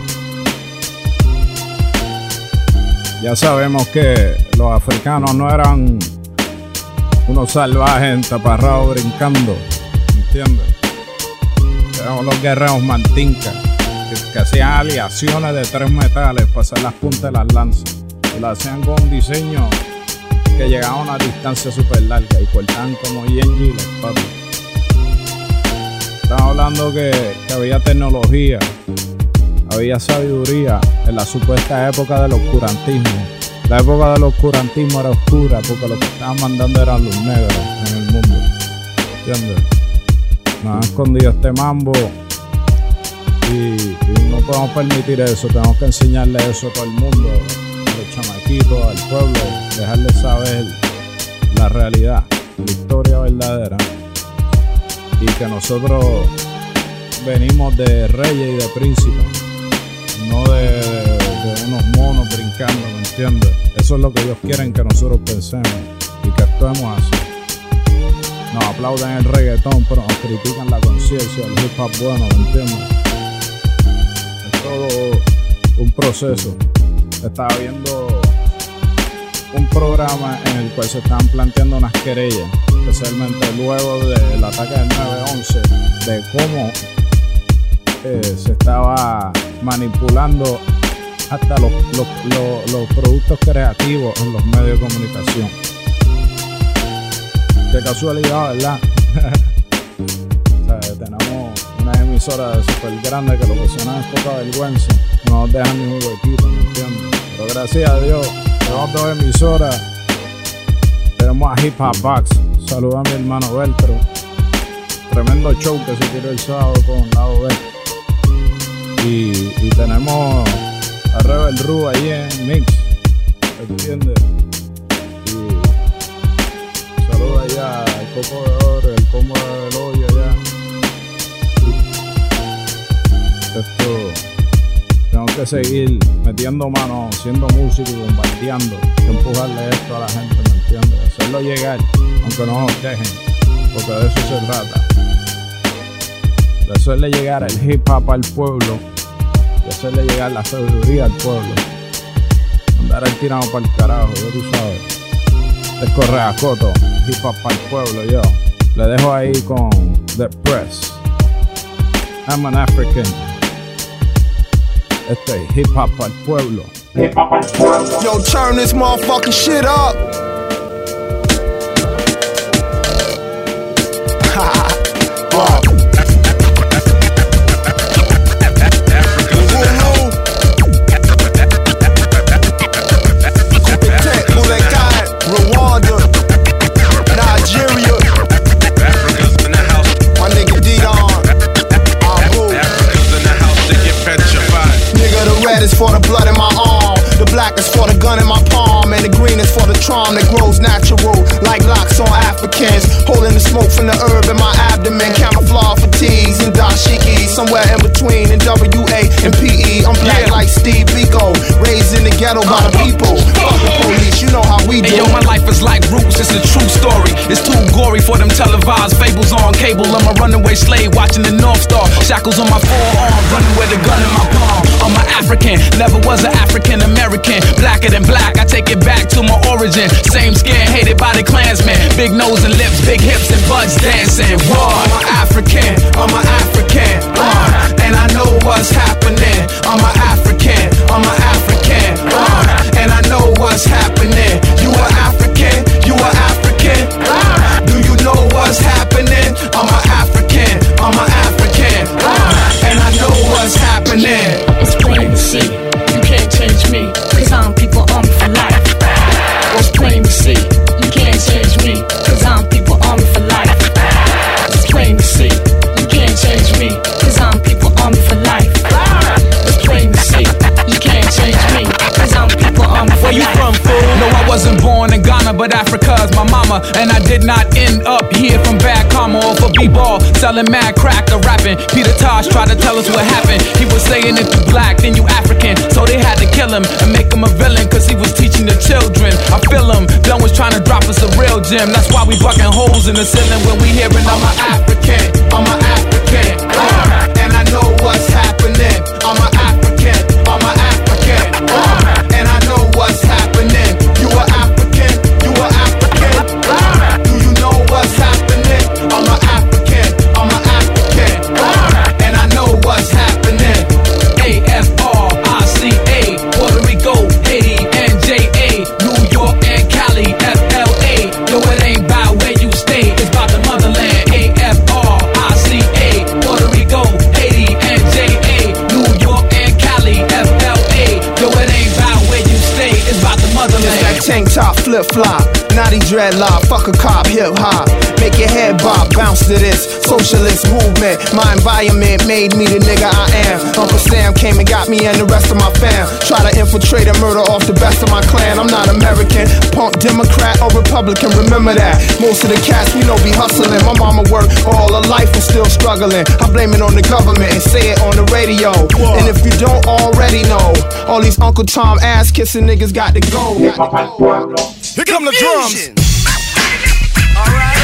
Ya sabemos que los africanos no eran unos salvajes entaparrados brincando, ¿entiendes? Eran los guerreros mantincas que hacían aleaciones de 3 metales para hacer las puntas de las lanzas. Y lo hacían con un diseño que llegaba a una distancia súper larga y cortaban como yengiles, papi. Estamos hablando que había tecnología, había sabiduría en la supuesta época del oscurantismo. La época del oscurantismo era oscura porque lo que estaban mandando eran los negros en el mundo, ¿entiendes? Nos han escondido este mambo y no podemos permitir eso. Tenemos que enseñarle eso a todo el mundo, a los chamaquitos, al pueblo, dejarles saber la realidad, la historia verdadera, y que nosotros venimos de reyes y de príncipes, no de unos monos brincando, ¿me entiendes? Eso es lo que ellos quieren que nosotros pensemos y que actuemos así. Nos aplauden el reggaetón, pero nos critican la conciencia, el hip hop bueno, ¿me entiendes? Es todo un proceso. Estaba viendo un programa en el cual se estaban planteando unas querellas, especialmente luego del ataque del 9/11, de cómo se estaba manipulando hasta los productos creativos en los medios de comunicación. De casualidad, ¿verdad? O sea, tenemos unas emisoras súper grandes que lo que suenan es poca vergüenza, no nos dejan ni un huequito, ¿me entiendes? Pero gracias a Dios, tenemos 2 emisoras. Tenemos a Hip Hop Box. Saluda a mi hermano Beltro. Tremendo show que se tiró el sábado con Lado B. Y tenemos a Rebel Ru ahí en Mix, ¿entiendes? Y saluda allá al Coco de Oro, el Combo del Hoyo allá. Tenemos que seguir metiendo manos, siendo músicos y bombardeando, empujarle esto a la gente, ¿me entiendes? Hacerlo llegar, aunque no nos dejen, porque de eso se trata. De hacerle llegar el hip hop al pueblo y hacerle llegar la sabiduría al pueblo. Andar el tirado para el carajo, ya tú sabes. Es Correa Coto, hip hop para el pueblo, yo. Le dejo ahí con The Press. I'm an African. Este hip hop al pueblo. Yo, turn this motherfucking shit up. Rwanda, Nigeria. Africa's in the house. My nigga D-Don. Africa's in the house to get petrified. Nigga, the red is for the blood in my arm. The black is for the gun in my palm. And the green is for the charm that grows natural. Like locks on Africans. Holding the smoke from the herb in my abdomen. Camouflage fatigues and dashiki. Somewhere in between in WA and PE. I'm black like Steve Biko. ghetto by the people. Fuck the police, you know how we do. Hey yo, my life is like Roots, it's a true story. It's too gory for them televised fables on cable. I'm a runaway slave watching the North Star. Shackles on my forearm, running with a gun in my palm. I'm an African, never was an African American. Blacker than black, I take it back to my origin. Same skin, hated by the Klansmen. Big nose and lips, big hips and butts dancing. War, I'm an African, I'm an African. And I know what's happening. I'm an African, I'm an African. And I know what's happening. You are African, you are African. Do you know what's happening? I'm an African, I'm an African. And I know what's happening. It's plain to see, you can't change me, cause I'm people army for life. It's plain to see, you can't change me, cause I'm people army for life. It's plain to see, you can't change me, cause I'm people army for life. It's plain to see, you can't change me, cause I'm people army for life. Where you from, fool? No, I wasn't born in Ghana, but Africa's my mama. And I did not end up here from bad karma or for b-ball, selling mad crack or rapping. Peter Tosh tried to tell us what happened. He was saying if you black, then you African. So they had to kill him and make him a villain, cause he was teaching the children. I feel him, Dunn was trying to drop us a real gem. That's why we bucking holes in the ceiling when we hearing I'm an African, I'm an African. And I know what's happening. I'm an African, I'm an African. And I know what's happening. You are African, you are African. Do you know what's happening? I'm an African, I'm an African. And I know what's happening. AFRICA, Puerto Rico, Haiti, and JA, New York and Cali, FLA. Yo, it ain't about where you stay, it's about the motherland. AFRICA, Puerto Rico, Haiti, and JA, New York and Cali, FLA. Yo, it ain't about where you stay, it's about the motherland. It's that tank top flip flop, naughty dreadlock, fuck a cop, hip hop. Make your head bob, bounce to this socialist movement. My environment made me the nigga I am. Uncle Sam came and got me and the rest of my fam. Try to infiltrate and murder off the best of my clan. I'm not American, punk Democrat or Republican, remember that. Most of the cats we know be hustling. My mama worked all her life and still struggling. I blame it on the government and say it on the radio. And if you don't already know, all these Uncle Tom ass kissing niggas got to go. Here come the drums. Alright.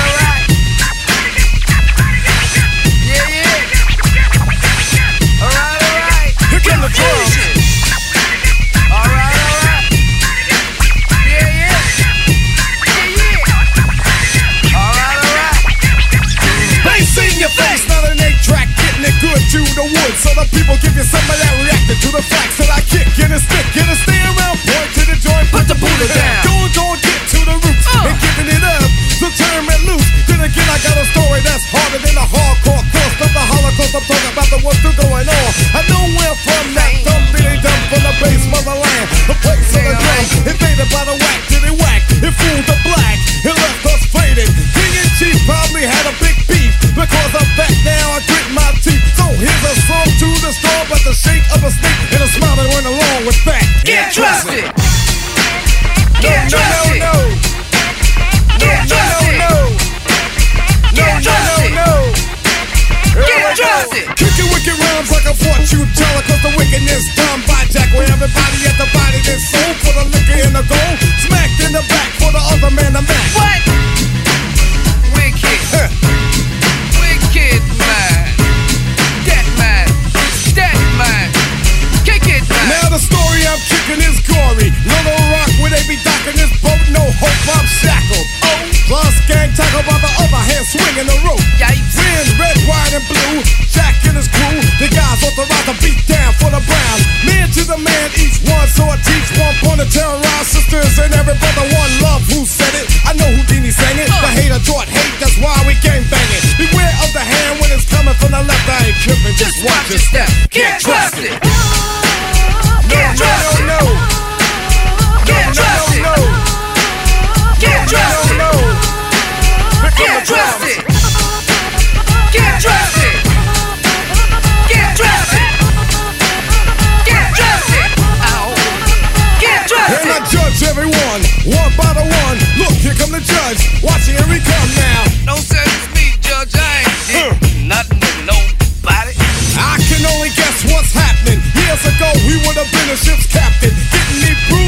Yeah, yeah. Alright. Here come the drums. Alright. Yeah, yeah. Alright. Bass in your face, not an 8-track, getting it good to the woods. So the people give you some of that reacting to the facts that I kick in a stick. Get a stay around, point to the joint, put the Buddha down. Go and get to the roots and giving it up. So turn it loose. Then again, I got a story that's harder than a hardcore course. Not the Holocaust, I'm talking about the what's still going on. I know where from that dumb, really dumb from the base motherland. The place of the drum, invaded by the whack, did it whack? It fooled the black, it left us faded. King and Chief probably had a big beef. Because of that now I grit my teeth. So here's a song to the storm, but the shake of a snake and a smile that went along with that. Get trusted. No. Get trusted. Get trusted. Kicking wicked rhymes like a fortune teller, cause the wickedness done by Jack. Where everybody at the body that's sold for the liquor and the gold. Smacked in the back for the other man to match. What? Wicked. Wicked man. That man. Kick it man. Now the story I'm kicking is gory. Little Rock where they be docking this boat. No hope, I'm shackled. Plus gang tackled by the other hand swinging the rope. Wind, red, white, and blue. Jack and his crew. The guys authorized to beat down for the Browns. Man to the man, each one. So I teach one point to terrorize sisters and every brother. One love, who said it? I know Houdini sang it. The hater taught hate, that's why we gang banging. Beware of the hand when it's coming from the left. I ain't tripping, just watch your step. Get trusted. Get trusted. No. Get trusted. Get trusted. Get trusted. Get trusted. Get trusted. Get trusted. Get trusted. And I judge everyone, one by the one. Look, here come the judge. Watching, here he come now. Don't say it's me, Judge. I ain't did nothing to nobody. I can only guess what's happening. Years ago, we would have been a ship's captain. Getting me proof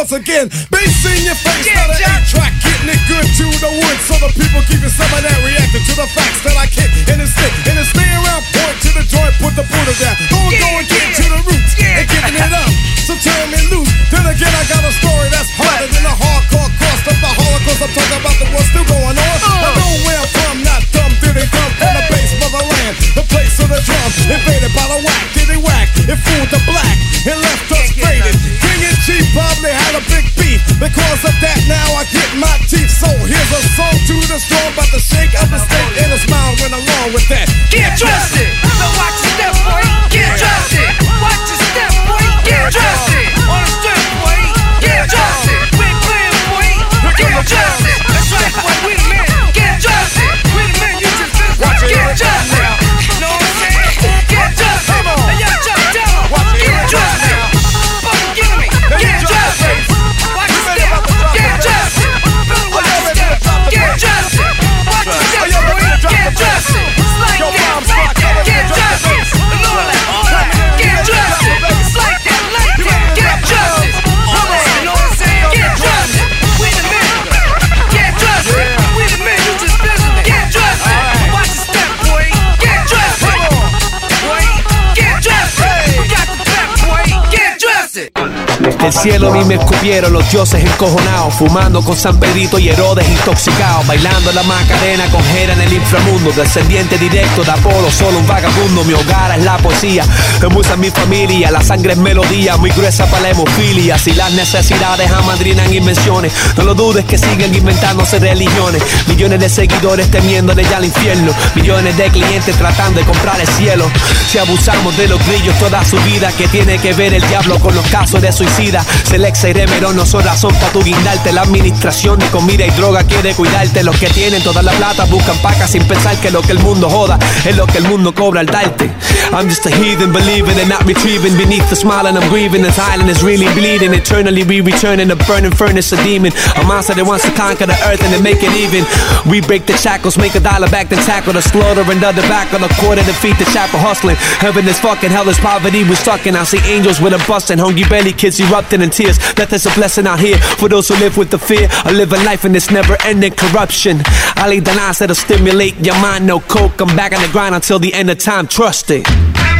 once again. Bass in your face, not an 8-track, getting it good to the wood. So the people keeping some of that reacting to the facts that I kick in the stick. And the stay around, point to the joint, put the Buddha down. Go and get to the roots and giving it up. So turn me loose. Then again, I got a story that's harder than a hardcore cost of the Holocaust. I'm talking about the what's still going on. I know where I'm from, not dumb. Did they come from the base motherland, the place of the drum, invaded by the whack? Did they whack? It fooled the black and left us faded. King and Chief probably had a big beef. Because of that, now I get my teeth. So here's a song to the storm about the shake of the state, and a smile went along with that. Get trusted. So watch your step, boy. Get trusted. Watch your step, boy. Get trusted. On the strip, boy. Get trusted. We're clear, boy. Get trusted. That's right, boy. We the men. Get trusted. We the men. You just business. Get trusted. Know what I'm saying? Get trusted. And yo, Chuck Taylor. Get trusted. Fucking give me. Get trusted. Watch your step. Get trusted. Watch your step. Get trusted. Watch your step, boy. Get trusted. It's like that. Get trusted. And all that. Get trusted. It's like that. Get trusted. All that. You know what I'm saying? Get trusted. We the men. Get trusted. We the men. You just business. Get trusted. Watch your step, boy. Get trusted. Boy. Get trusted. We got the back, boy. Get trusted. Del cielo a mí me escupieron los dioses encojonados, fumando con San Pedrito y Herodes intoxicados, bailando la Macarena con Hera en el inframundo, descendiente directo de Apolo, solo un vagabundo. Mi hogar es la poesía, que musa mi familia, la sangre es melodía, muy gruesa para la hemofilia. Si las necesidades amadrinan invenciones, no lo dudes que siguen inventándose religiones. Millones de seguidores temiéndole ya al infierno, millones de clientes tratando de comprar el cielo. Si abusamos de los grillos toda su vida, que tiene que ver el diablo con los casos de suicidio. Celexa y Remerón no son razón para tu guindarte. La administración de comida y droga quiere cuidarte. Los que tienen toda la plata buscan pacas sin pensar que lo que el mundo joda es lo que el mundo cobra al darte. I'm just a heathen believing and not retrieving. Beneath the smile and I'm grieving. This island is really bleeding. Eternally we return in a burning furnace, a demon, a monster that wants to conquer the earth and to make it even. We break the shackles, make a dollar back, then tackle the slaughter and the back of the quarter, defeat the chapel hustling. Heaven is fucking, hell is poverty, we're stuck in. I see angels with a bustin', hungry belly kids erupting in tears. That there's a blessing out here for those who live with the fear of living life in this never-ending corruption. I lead the lines that'll stimulate your mind. No coke, I'm back on the grind until the end of time. Trust it.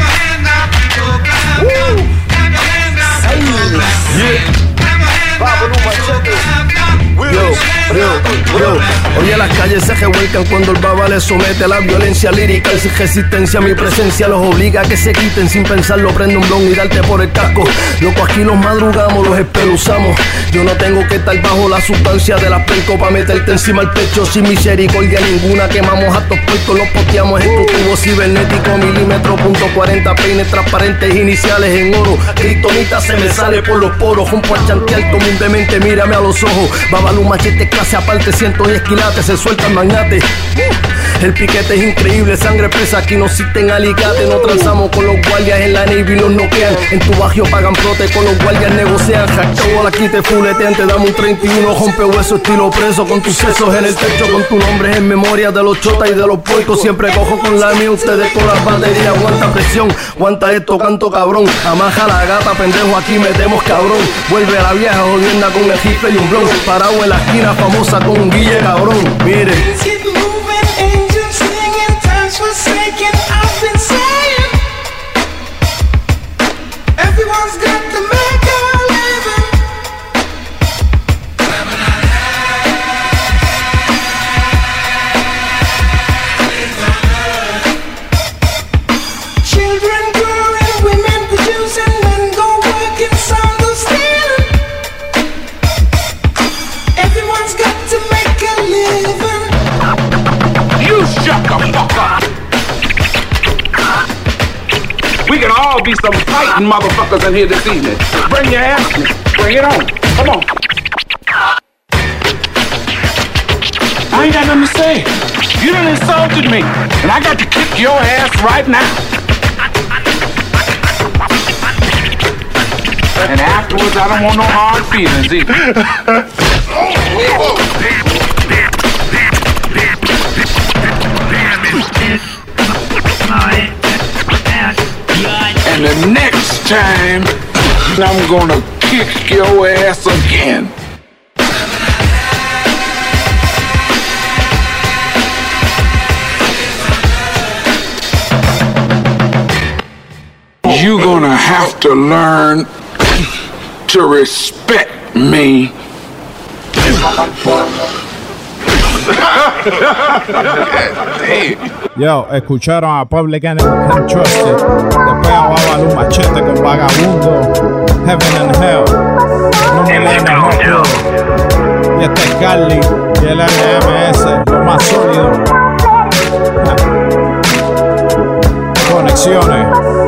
Oye, las calles se revuelcan cuando el baba le somete a la violencia lírica y sin resistencia. Mi presencia los obliga a que se quiten sin pensarlo. Prende un blon y darte por el casco. Loco, aquí los madrugamos, los espeluzamos. Yo no tengo que estar bajo la sustancia de la penco pa' meterte encima el pecho sin misericordia ninguna. Quemamos a tos puestos, los posteamos en tu tubo cibernético. Milímetro, punto 40, peines transparentes iniciales en oro. Kryptonita se me sale por los poros. Junto a chantear como un demente, mírame a los ojos. Babalú machete clase aparte, 110 quilates, se suelta el magnate. El piquete es increíble, sangre presa, aquí no existen alicates. No transamos con los guardias en la Navy, los noquean. En tu barrio pagan prote, con los guardias negocian. Hackeo aquí te fuletean, te damos un 31, rompe hueso estilo preso. Con tus sesos en el techo, con tu nombre en memoria de los chotas y de los puercos. Siempre cojo con la mía, ustedes con las baterías. Aguanta presión, aguanta esto, canto cabrón. Amaja la gata, pendejo, aquí metemos cabrón. Vuelve a la vieja jodienda con el rifle y un blon. Parado en la esquina famosa con un guille cabrón. Mire. Forsaken, I've been saying everyone's got to make a living. Children growing, women producing, men go working, some go stealing. Everyone's got to make a living. You shut the fuck up! We can all be some fighting motherfuckers in here this evening. Bring your ass. Bring it on. Come on. I ain't got nothing to say. You done insulted me, and I got to kick your ass right now. And afterwards, I don't want no hard feelings either. And the next time, I'm gonna kick your ass again. You're gonna have to learn to respect me. Yo, escucharon a Public Enemy Can't Trust It. Después a Babalu Machete con Vagabundo, Heaven and Hell. Y este es Carly y el LMS, lo más sólido. Conexiones.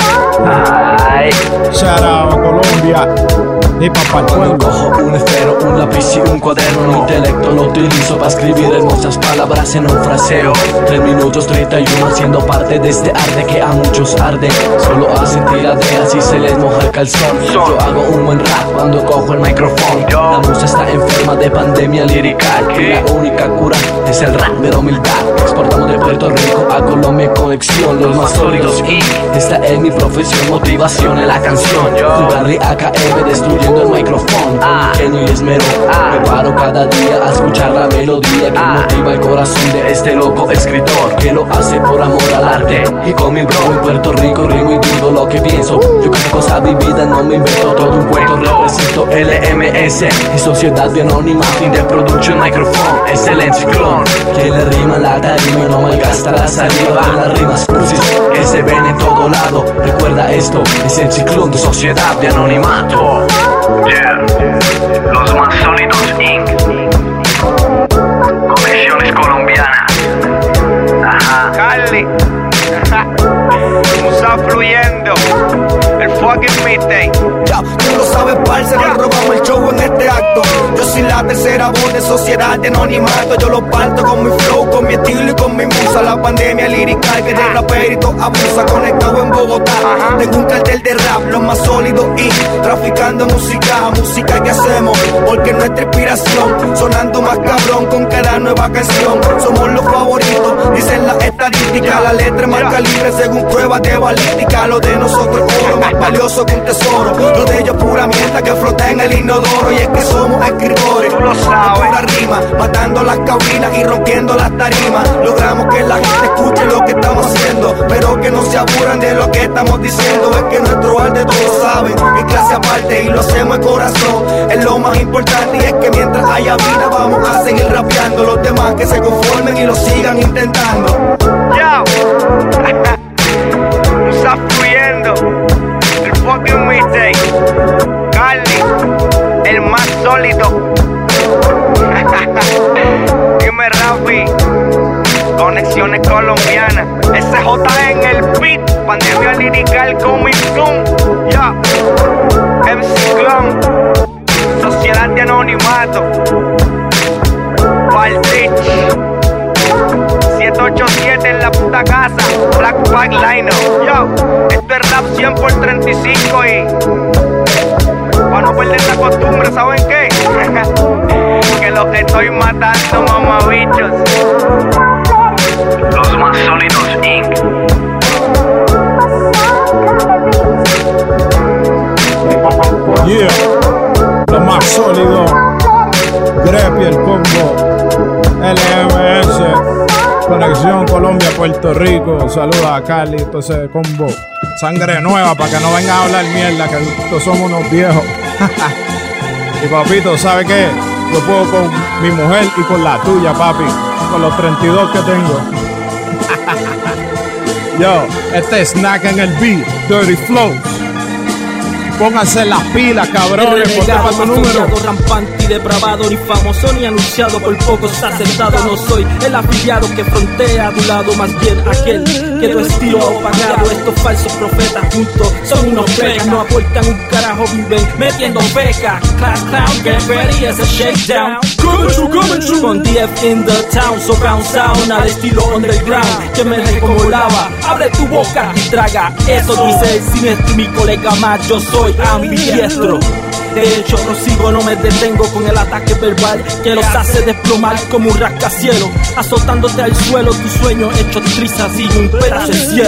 Shout out a Colombia. Cuando cojo un esfero, un lápiz y un cuaderno, mi intelecto lo utilizo para escribir hermosas palabras en un fraseo. 3 minutos 31 haciendo parte de este arte que a muchos arde. Solo hacen tiraderas y se les moja el calzón. Yo hago un buen rap cuando cojo el micrófono. La musa está enferma de pandemia lirical y la única cura es el rap de la humildad. Exportamos de Puerto Rico a Colombia conexión, los más sólidos. Y esta es mi profesión, motivación en la canción. Jugarle a KM destruyendo el micrófono, ingenio y esmero. Me paro cada día a escuchar la melodía que motiva el corazón de este loco escritor que lo hace por amor al arte. Y con mi bro en Puerto Rico rimo y digo lo que pienso. Yo creo cosa vivida, no me invento todo un cuento. Represento LMS y sociedad de anónima, fin de production microphone, excelencia y clon. Que le rima la tarima y no malgasta la saliva. En las rimas cursis que se ven en todo lado. Recuerda esto, es el ciclón de sociedad de anonimato. Yeah, los más sólidos Inc. Conexiones colombianas. Ajá. Carly. Musa fluyendo. El fucking mistake. Ya, tú lo sabes, parce, nos robamos el show en este acto. Yo soy la tercera voz de sociedad de anonimato. Yo lo parto con mi flow, con mi estilo y con mi musa. La pandemia lirical que de raperito abusa. Conectado en Bogotá, tengo un cartel de rap, los más sólidos y traficando música que hacemos. Porque nuestra inspiración, sonando más cabrón con cada nueva canción. Somos los favoritos, dicen las estadísticas. La letra es más calibre según pruebas de balística. Lo de nosotros es oro, más valioso que un tesoro. Lo de ellos pura mierda que flota en el inodoro. Y es que somos escritores, tú lo sabes. Pura rima, matando las cabinas y rompiendo las tarimas. Logramos que la gente escuche lo que estamos haciendo, pero que no se aburran de lo que estamos diciendo. Es que nuestro arte todos saben, en clase aparte y lo hacemos de corazón. Es lo más importante y es que mientras haya vida vamos a seguir rapeando. Los demás que se conformen y lo sigan intentando. Yo, Musa fluyendo. El fucking mistake. Carly, el más sólido. Dime Rafi. Conexiones colombianas. SJ en el beat. Pandemia lirical coming soon. Ya. MC Clown. Sociedad de anonimato. Waldrich. 787 en la puta casa. Black Flag Lino. Yo. Esto es rap 100 por 35 y para no perder la costumbre, ¿saben qué? Que los estoy matando, mamabichos. Los más sólidos Inc. Yeah, lo más sólido. Grepi, el combo. LMS. Conexión Colombia-Puerto Rico. Saluda a Cali. Entonces, combo. Sangre nueva para que no vengan a hablar mierda, que estos somos unos viejos. Y papito, ¿sabe qué? Yo puedo con mi mujer y con la tuya, papi. Con los 32 que tengo. Yo, este snack en el beat, Dirty Flow. Pónganse las pilas, cabrones, ponte para tu número. Rampante y depravado, ni famoso ni anunciado, por pocos aceptado. No soy el afiliado que frontea a tu lado, más bien aquel que tu estilo ha opacado. Estos falsos profetas juntos son unos pecas, no aportan un carajo, viven metiendo feca. Class clown, get ready, es el shakedown. Coming true, con DF in the town, surround sound, al estilo underground, que me deje como lava. Abre tu boca y traga, eso dice el siniestro, mi colega más, yo soy ambidiestro. De hecho prosigo, no me detengo con el ataque verbal que los hace desplomar como un rascacielos, azotándote al suelo, tu sueño hecho trizas y un pedazo de cielo.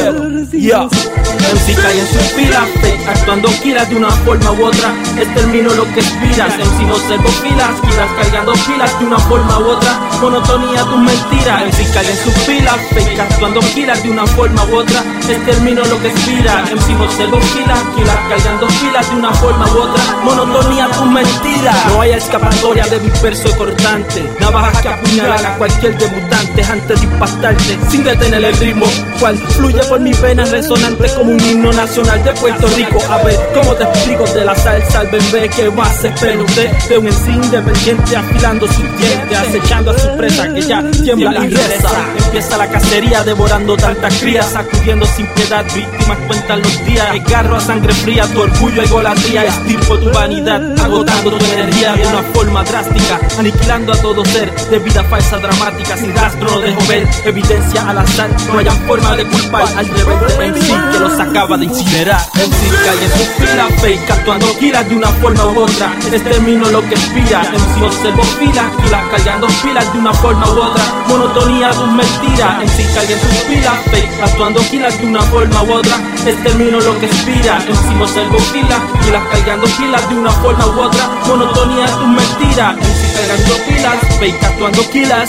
Yo, MC cae en sus filas, fake, actuando giras de una forma u otra. Extermino lo que inspiras, MC no servo filas, giras cargando pilas de una forma u otra. Monotonía, tus mentiras. MC cae en sus filas, fake, actuando giras de una forma u otra. Extermino lo que inspira, MC no servo filas, giras cargando pilas de una forma u otra. Monotonía, tus mentiras. No hay escapatoria de mi verso cortante. Navajas que apuñalan a cualquier debutante antes de impactarte, sin detener el ritmo, cual fluye por mis venas resonante como un himno nacional de Puerto Rico. A ver, ¿cómo te explico de la salsa al bebé? ¿Qué más espera usted de un MC independiente afilando sus dientes, acechando a su presa que ya tiembla y reza? Empieza la cacería devorando tantas crías, sacudiendo sin piedad, víctimas cuentan los días. Desgarro a sangre fría, tu orgullo y golatría, estirpo tu vanidad, agotando tu energía de una forma drástica, aniquilando a todo ser de vida falsa dramática. Sin rastro no dejo ver evidencia al azar, no hayan forma de culpar al rebelde MC que los acaba de incinerar. MC cae en sus filas, fake, actuando giras de una forma u otra. Extermino lo que inspira, MC observo filas, giras cargando pilas de una forma u otra. Monotonía, tus mentiras. MC cae en sus filas, fake, actuando giras de una forma u otra. Extermino lo que inspira, MC observo filas, giras cargando pilas de una forma u otra. Monotonía, tus mentiras. MC cargando pilas, fake, actuando giras.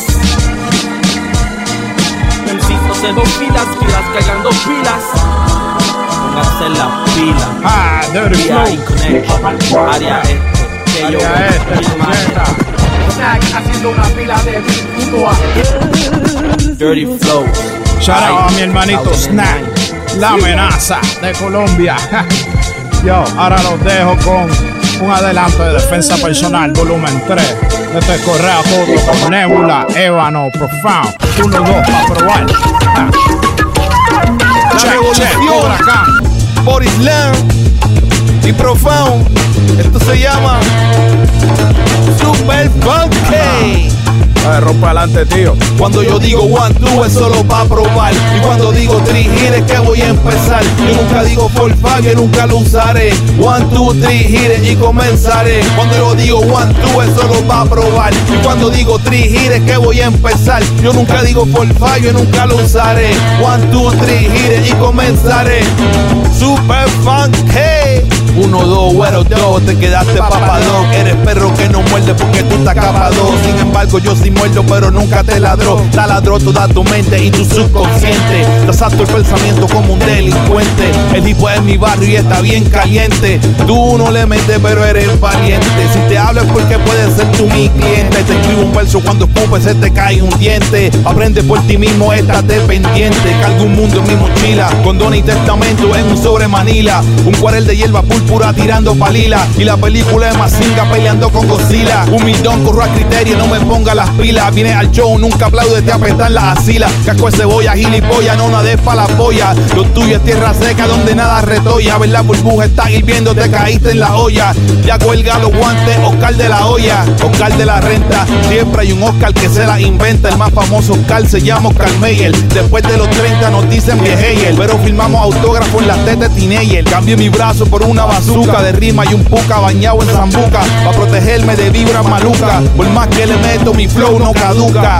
MC observo filas, giras cargando pilas. Pónganse la pila. Ah, Dirty Flow. Área haciendo una pila de Dirty Flow. Shout out a mi hermanito Snack, la amenaza de Colombia. Yo, ahora los dejo con un adelanto de Defensa Personal, volumen 3. Este Correa Joto con Nebula, Ébano, Profound. 1, 2, para probar. La revolución, Boris Lam y Profound. Esto se llama Super Funky. A ver, rompa adelante, tío. Cuando yo digo 1, 2 es solo pa' probar. Y cuando digo 3 hit es que voy a empezar. Yo nunca digo 4, 5, yo nunca lo usaré. 1, 2, 3 hit y comenzaré. Cuando yo digo 1, 2 es solo pa' probar. Y cuando digo 3 hit es que voy a empezar. Yo nunca digo 4, 5, yo nunca lo usaré. 1, 2, 3 hit y comenzaré. Super Funky. 1, 2, güero, 2, te quedaste papadón. Eres perro que no muerde porque tú estás capado. Sin embargo, yo sí muerdo, pero nunca te ladró. Taladró toda tu mente y tu subconsciente. Trazaste el pensamiento como un delincuente. El hipo es mi barrio y está bien caliente. Tú no le metes, pero eres valiente. Si te hablo es porque puedes ser tú mi cliente. Te escribo un verso cuando escupes se te cae un diente. Aprende por ti mismo, estate pendiente. Cargo un mundo en mi mochila, condón y testamento en un sobre Manila. Un cuarel de hierba púrpura tirando palila. Y la película de Mazinga peleando con Godzilla. Humildón, corro a criterio, no me ponga las pilas. Viene al show, nunca aplaude, te apretan las asilas. Casco de cebolla, gilipollas, no nades pa' la polla. Lo tuyo es tierra seca donde nada retolla. Ver la burbuja está hirviendo, te caíste en la olla. Ya cuelga los guantes, Oscar de la olla, Oscar de la renta. Siempre hay un Oscar que se la inventa. El más famoso Oscar se llama Oscar Mayer. Después de los 30 nos dicen viejeyer, pero firmamos autógrafo en las tetas teenager. Cambio mi brazo por una bazooka de rima y un puca bañado en zambuca. Pa' protegerme de vibras malucas. Por más que le meto mi flow no caduca.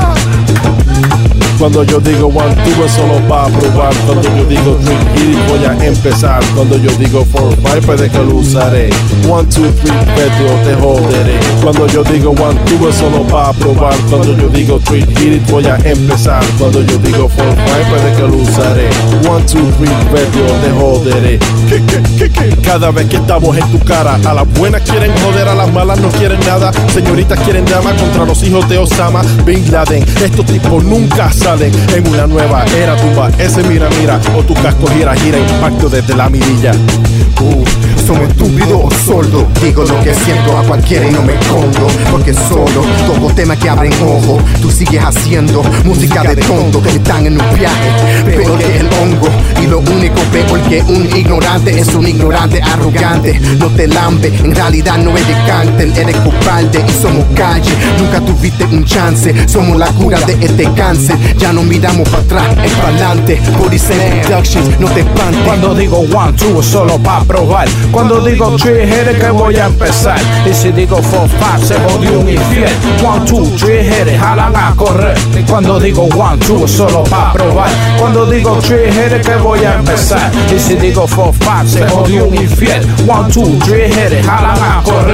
Cuando yo digo 1, 2 es solo para probar. Cuando yo digo 3 hit voy a empezar. Cuando yo digo 4, 5 puede que lo usaré. 1, 2, 3 Pedro te joderé. Cuando yo digo 1, 2 es solo para probar. Cuando yo digo 3 hit voy a empezar. Cuando yo digo 4, 5 puede que lo usaré. 1, 2, 3 Pedro te joderé. Cada vez que estamos en tu cara, a las buenas quieren joder, a las malas no quieren nada. Señoritas quieren dama contra los hijos de Osama Bin Laden. Estos tipos nunca salen en una nueva era. Tumba ese mira, o tu casco gira, impacto desde la mirilla. Somos estúpidos o sordos. Digo lo que siento a cualquiera y no me escondo. Porque solo toco temas que abren ojos. Tú sigues haciendo música de tonto que están en un viaje peor que el hongo. Y lo único peor que un ignorante es un ignorante arrogante. No te lambe, en realidad no eres cáncer. Eres culpable y somos calle. Nunca tuviste un chance. Somos la cura de este cáncer. Ya no miramos para atrás, es para adelante. Boris Productions, no te espantes. Cuando digo 1, 2 es solo para probar. Cuando digo 3 hit que voy a empezar. Y si digo 4, 5 se jodió un infiel. 1, 2, 3 hit jalan a correr. Cuando digo 1, 2 es solo pa' probar. Cuando digo 3 hit que voy a empezar. Y si digo 4, 5 se jodió un infiel. 1, 2, 3 hit jalan a correr.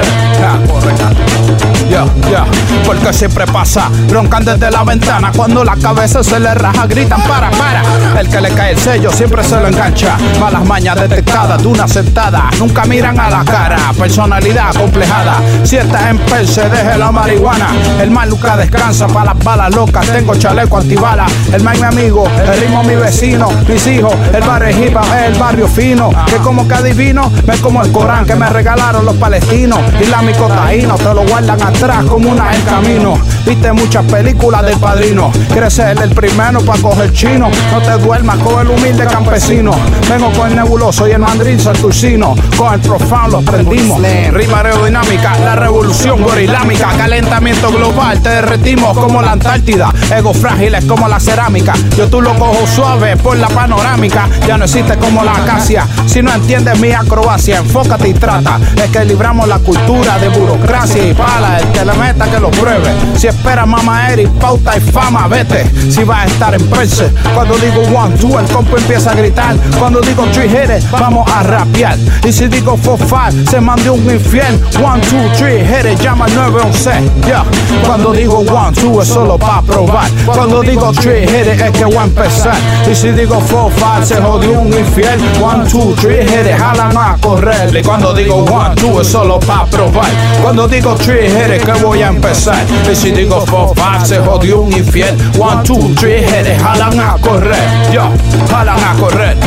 Porque siempre pasa, roncan desde la ventana. Cuando la cabeza se le raja, gritan para. El que le cae el sello siempre se lo engancha. Malas mañas detectadas de una sentada. Nunca miran a la cara, personalidad complejada. Si estás en perse, deje la marihuana. El mal nunca descansa para las balas locas. Tengo chaleco antibala. El mal mi amigo, el ritmo mi vecino, mis hijos. El barrio hip hop es el barrio fino. Que como que adivino, me como el Corán que me regalaron los palestinos. Islámicos taínos, te lo guardan atrás como una en camino. Viste muchas películas del Padrino. Quieres ser el primero para coger chino. No te duermas con el humilde campesino. Vengo con el nebuloso y el mandrín santurcino. Con el profound los prendimos. Rima aerodinámica, la revolución gorilámica. Calentamiento global, te derretimos como la Antártida. Ego frágiles como la cerámica. Yo tú lo cojo suave por la panorámica. Ya no existe como la acacia. Si no entiendes mi acrobacia, enfócate y trata. Es que libramos la cultura de burocracia y pala. El que le meta que lo pruebe. Si esperas mama Eric, pauta y fama, vete. Si vas a estar en perse. Cuando digo 1, 2, el compo empieza a gritar. Cuando digo 3 hit, vamos a rapear. Y si digo 4, 5, se mandó un infiel. 1, 2, 3 hit, llama al 911. Cuando digo 1, 2 es solo pa' probar. Cuando digo 3 hit es que voy a empezar. Y si digo 4, 5, se jodió un infiel. 1, 2, 3 hit, jalan a correr. Y cuando digo 1, 2 es solo pa' probar. Cuando digo 3 hit que voy a empezar. Y si digo 4, 5, se jodió un infiel. 1, 2, 3 hit, jalan a correr. Jalan a correr.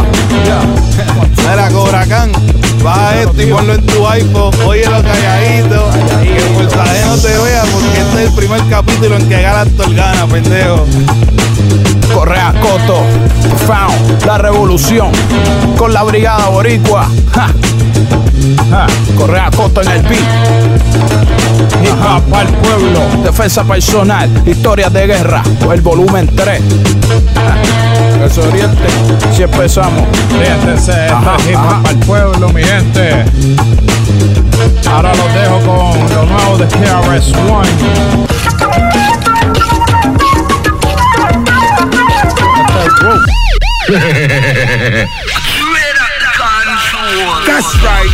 Mira, Cobra Khan, baja esto y ponlo en tu iPhone. Óyelo calladito. Que el mensaje no te vea porque este es el primer capítulo en que Galantor gana, pendejo. Correa Coto, Profound, la revolución con la brigada boricua. Correa Coto en el beat. Hip hop para el pueblo, defensa personal, historias de guerra, el volumen 3. Que se oriente, si empezamos. Oriéntense, hip hop para el pueblo, mi gente. Ahora los dejo con lo nuevo de KRS-One. That's right.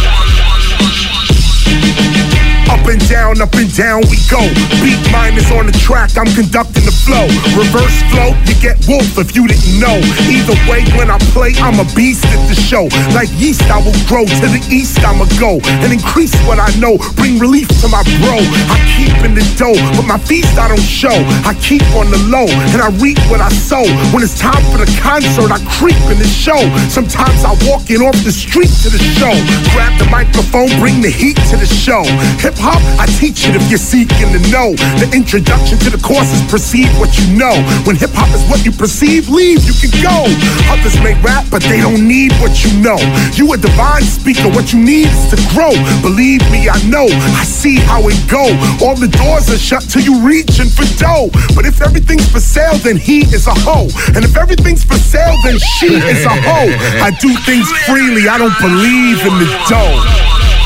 Up and down we go. Beat miners on the track, I'm conducting the flow. Reverse flow, you get wolf if you didn't know. Either way, when I play, I'm a beast at the show. Like yeast, I will grow. To the east, I'ma go and increase what I know. Bring relief to my bro. I keep in the dough, but my feast I don't show. I keep on the low, and I reap what I sow. When it's time for the concert, I creep in the show. Sometimes I walk in off the street to the show. Grab the microphone, bring the heat to the show. Hip hop, I teach it if you're seeking to know. The introduction to the course is perceive what you know. When hip hop is what you perceive, leave, you can go. Others may rap, but they don't need what you know. You a divine speaker, what you need is to grow. Believe me, I know, I see how it go. All the doors are shut till you reaching for dough. But if everything's for sale, then he is a hoe. And if everything's for sale, then she is a hoe. I do things freely, I don't believe in the dough.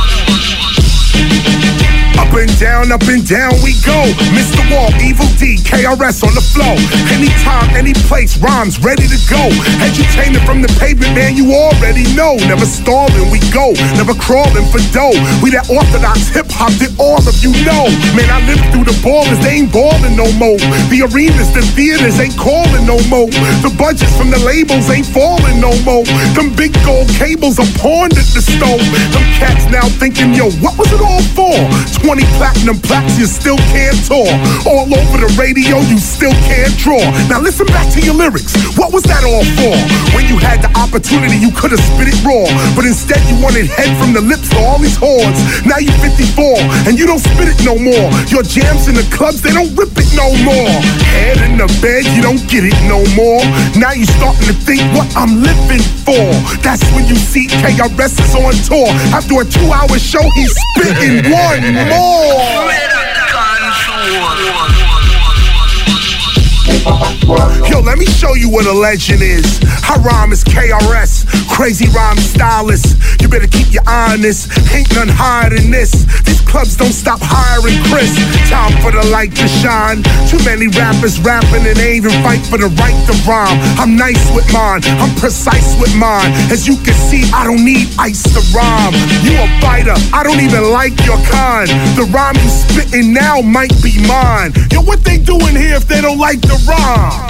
Up and down we go. Mr. Wall, Evil D, KRS on the flow. Anytime, any place, rhymes ready to go. Entertainment from the pavement, man, you already know. Never stalling, we go. Never crawling for dough. We that orthodox hip-hop that all of you know. Man, I lived through the ballers, they ain't balling no more. The arenas, the theaters ain't calling no more. The budgets from the labels ain't falling no more. Them big gold cables are pawned at the stove. Them cats now thinking, yo, what was it all for? 20 platinum plaques, you still can't tour. All over the radio, you still can't draw. Now listen back to your lyrics. What was that all for? When you had the opportunity, you could have spit it raw. But instead, you wanted head from the lips for all these hordes. Now you 54, and you don't spit it no more. Your jams in the clubs, they don't rip it no more. Head in the bed, you don't get it no more. Now you starting to think what I'm living for. That's when you see KRS is on tour. After a 2-hour show, he's spitting one more. Yo, Yo, let me show you what a legend is. I rhyme is KRS, crazy rhyme stylist. You better keep your eye on this. Ain't none higher than this. These clubs don't stop hiring Chris. Time for the light to shine. Too many rappers rapping and they even fight for the right to rhyme. I'm nice with mine, I'm precise with mine. As you can see, I don't need ice to rhyme. You a fighter, I don't even like your kind. The rhyme you spitting now might be mine. Yo, what they doing here if they don't like the rhyme?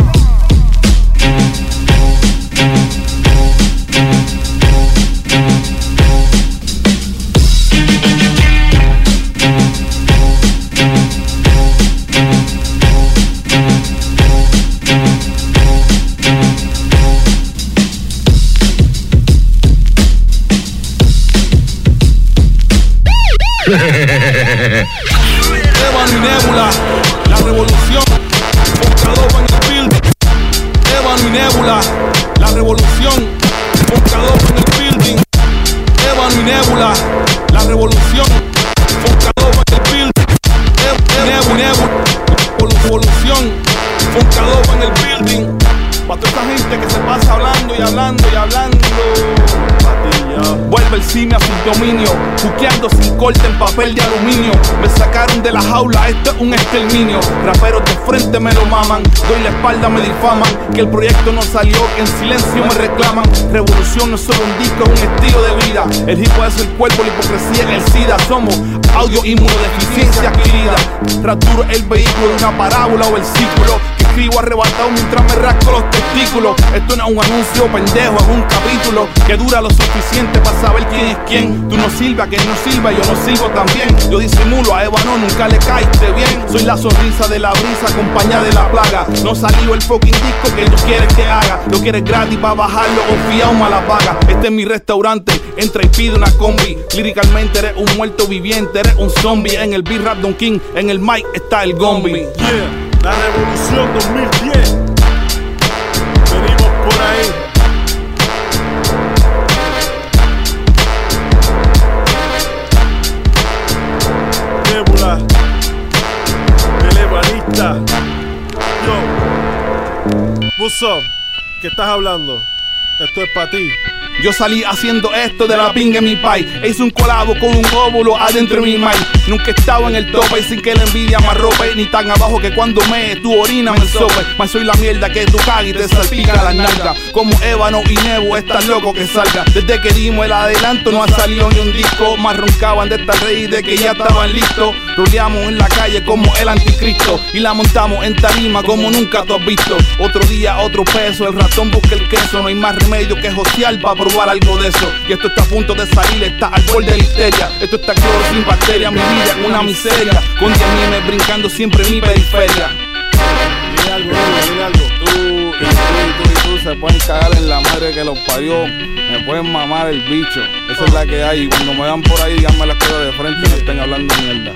Ébano y Nebula, la revolución, Foncador en el building. Ébano y Nebula, la revolución, Foncador en el building. Ébano y Nebula, la revolución, Foncador en el building. Nebula, revolución, Foncador en el building. Para toda esa gente que se pasa hablando y hablando y hablando. Vuelve el cine a su dominio, buqueando sin corte en papel de aluminio. Me sacaron de la jaula, esto es un exterminio. Raperos de frente me lo maman, doy la espalda, me difaman. Que el proyecto no salió, que en silencio me reclaman. Revolución no es solo un disco, es un estilo de vida. El hip hop es el cuerpo, la hipocresía es el SIDA. Somos audio inmunodeficiencia adquirida. Raturo el vehículo de una parábola o versículo. Escribo arrebatado mientras me rasco los testículos. Esto no es un anuncio pendejo, es un capítulo que dura lo suficiente para saber quién es quién. Tú no sirves, a quien no sirva, yo no sirvo también. Yo disimulo, a Ébano nunca le caíste bien. Soy la sonrisa de la brisa acompañada de la plaga. No salió el fucking disco que tú quieres que haga. Lo quieres gratis para bajarlo o fiado a la paga. Este es mi restaurante, entra y pide una combi. Líricamente eres un muerto viviente, eres un zombie. En el beat rap Don King, en el mic está el Gombi. Yeah. La revolución 2010. Venimos por ahí. Nebula, el ebanista. Yo, what's up? ¿Qué estás hablando? Esto es para ti. Yo salí haciendo esto de la pinga en mi país. E hice un colabo con un óvulo adentro de mi mind. Nunca estaba en el tope sin que la envidia me arrope. Ni tan abajo que cuando tu orina me sope. Mas soy la mierda que tú cagas y te salpica la nalga. Como Ébano y Nebo, estás loco que salga. Desde que dimos el adelanto no ha salido ni un disco. Más roncaban de esta raíz de que ya estaban listos. Roleamos en la calle como el anticristo. Y la montamos en tarima como nunca tú has visto. Otro día, otro peso, el ratón busca el queso. No hay más remedio que josear para probar algo de eso. Y esto está a punto de salir, está al borde de la histeria. Esto está claro sin bacteria, mi vida es una miseria. Con 10 miles brincando siempre en mi periferia. Dile algo. Tú se pueden cagar en la madre que los parió. Me pueden mamar el bicho. Esa es la que hay. Y cuando me vean por ahí, díganme las cosas de frente, no estén hablando mierda.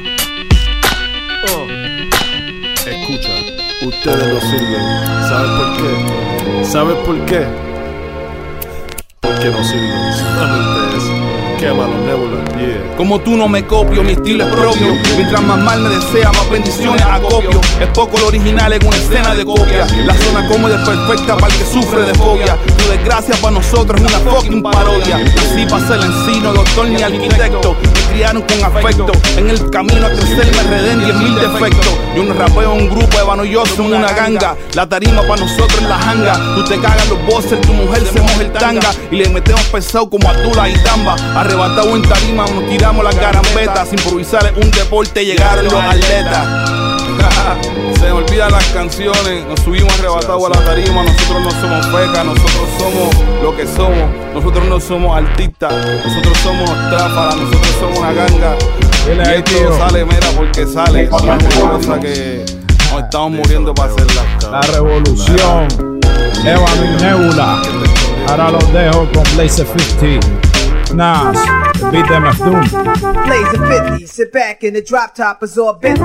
Escucha, ustedes no sirven. ¿Sabes por qué? ¿Sabes por qué? Porque no sirven. Solamente eso. Quémalo, Nebula, yeah. Como tú no me copio, mi estilo es propio. Mientras más mal me desea, más bendiciones acopio. Es poco lo original en una escena de copia. La zona cómoda es perfecta para el que sufre de fobia. Tu desgracia para nosotros es una fucking parodia. Así pasa el encino, doctor ni arquitecto. Me criaron con afecto. En el camino a crecer me redé en 10.000 defectos. Yo no rapeo en un grupo, Ébano y yo somos una ganga. La tarima para nosotros es la janga. Tú te cagas los bosses, tu mujer se moja el tanga. Y le metemos pesado como Abdullah y Tamba. Arrebatado en tarima, nos tiramos las garambetas. Improvisar es un deporte, llegaron los atletas. Se me olvidan las canciones, nos subimos arrebatados a la tarima. Nosotros no somos fecas, nosotros somos lo que somos. Nosotros no somos artistas, nosotros somos tráfalas, nosotros somos una ganga. Y esto sale, mira, porque sale. Es una cosa que nos estamos muriendo para hacerla. La revolución, Ébano y Nebula. Ahora los dejo con Blaze 50. Nas, beat them a doom. Blaze 50, sit back in the drop top, absorb Bentley.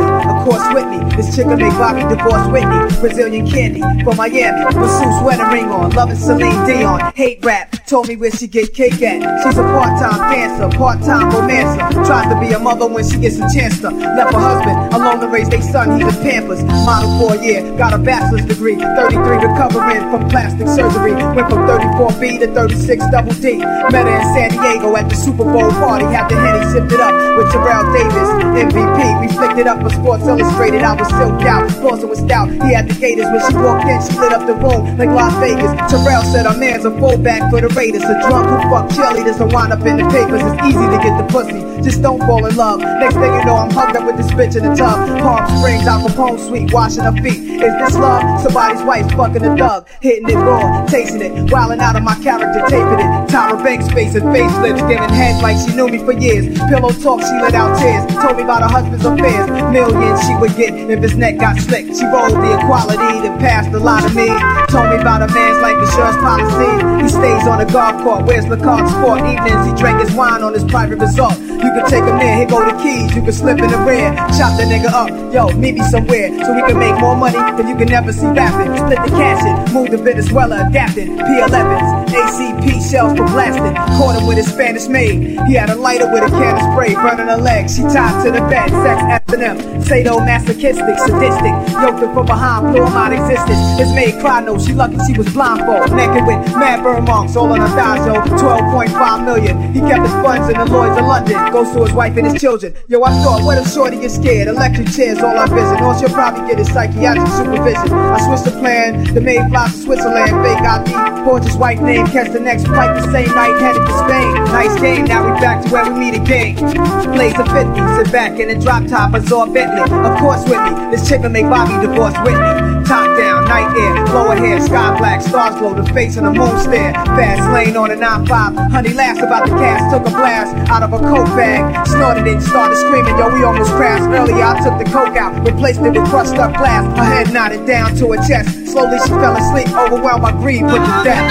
course Whitney. This chick will make Bobby divorce Whitney. Brazilian candy from Miami. Masseuse wedding ring on. Loving Celine Dion. Hate rap. Told me where she get cake at. She's a part-time dancer, part-time romancer. Tries to be a mother when she gets a chance to. Left her husband alone to raise their son. He was Pampers. Model for a year. Got a bachelor's degree. 33 recovering from plastic surgery. Went from 34B to 36 double D. Met her in San Diego at the Super Bowl party. Had the Henny sipped it up with Terrell Davis. MVP. We flicked it up for Sports Illustrated. I was silked out. Flossing was stout. He had the Gators. When she walked in, she lit up the room like Las Vegas. Terrell said our man's a fullback for the Raiders. A drunk who fuck cheerleaders and wind up in the papers. It's easy to get the pussy. Just don't fall in love. Next thing you know, I'm hugged up with this bitch in the tub. Palm Springs, Al Capone suite, washing her feet. Is this love? Somebody's wife fucking a dog. Hitting it raw, tasting it. Wilding out of my character, taping it. Tyra Banks face and facelifts. Giving heads like she knew me for years. Pillow talk, she let out tears. Told me about her husband's affairs. Millions she would get if his neck got slick. She rolled the equality that passed a lot of me. Told me about a man's life insurance policy. He stays on the golf court, wears the card sport. Evenings he drank his wine on his private resort. You can take him there, here go the keys. You can slip in the rear, chop the nigga up. Yo, meet me somewhere so we can make more money than you can never see rapping. Split the cash in, move to Venezuela, adapting. P11s, ACP shells for blasting. Caught him with his Spanish maid. He had a lighter with a can of spray, burning her legs. She tied to the bed, sex F&M. Sadomasochistic, sadistic. Yoked her from behind, blew him out of existence. His maid cried, no, she lucky she was blindfold. Naked with mad burn marks all on her thighs, yo. 12.5 million. He kept his funds in the Lloyds of London. Goes to his wife and his children. Yo, I thought, what if shorty gets scared? Electric chairs all I visit. Or she'll probably get his psychiatric supervision. I switched the plan. The maid flies to Switzerland. Fake ID. Forge his wife name. Catch the next flight the same night. Headed to Spain. Nice game. Now we back to where we meet again. Blaze a 50. Sit back in the drop top. Absorb Bentley. Of course with me. This chick will make Bobby divorce Whitney. Top down, night air, lower hair, sky black, stars glow, the face on the moon stare. Fast lane on a 9-5. Honey laughs about the cast, took a blast out of a coke bag. Snorted it, started screaming, yo, we almost crashed. Earlier I took the coke out, replaced it with crushed up glass. Her head nodded down to her chest. Slowly she fell asleep, overwhelmed by greed, put to death.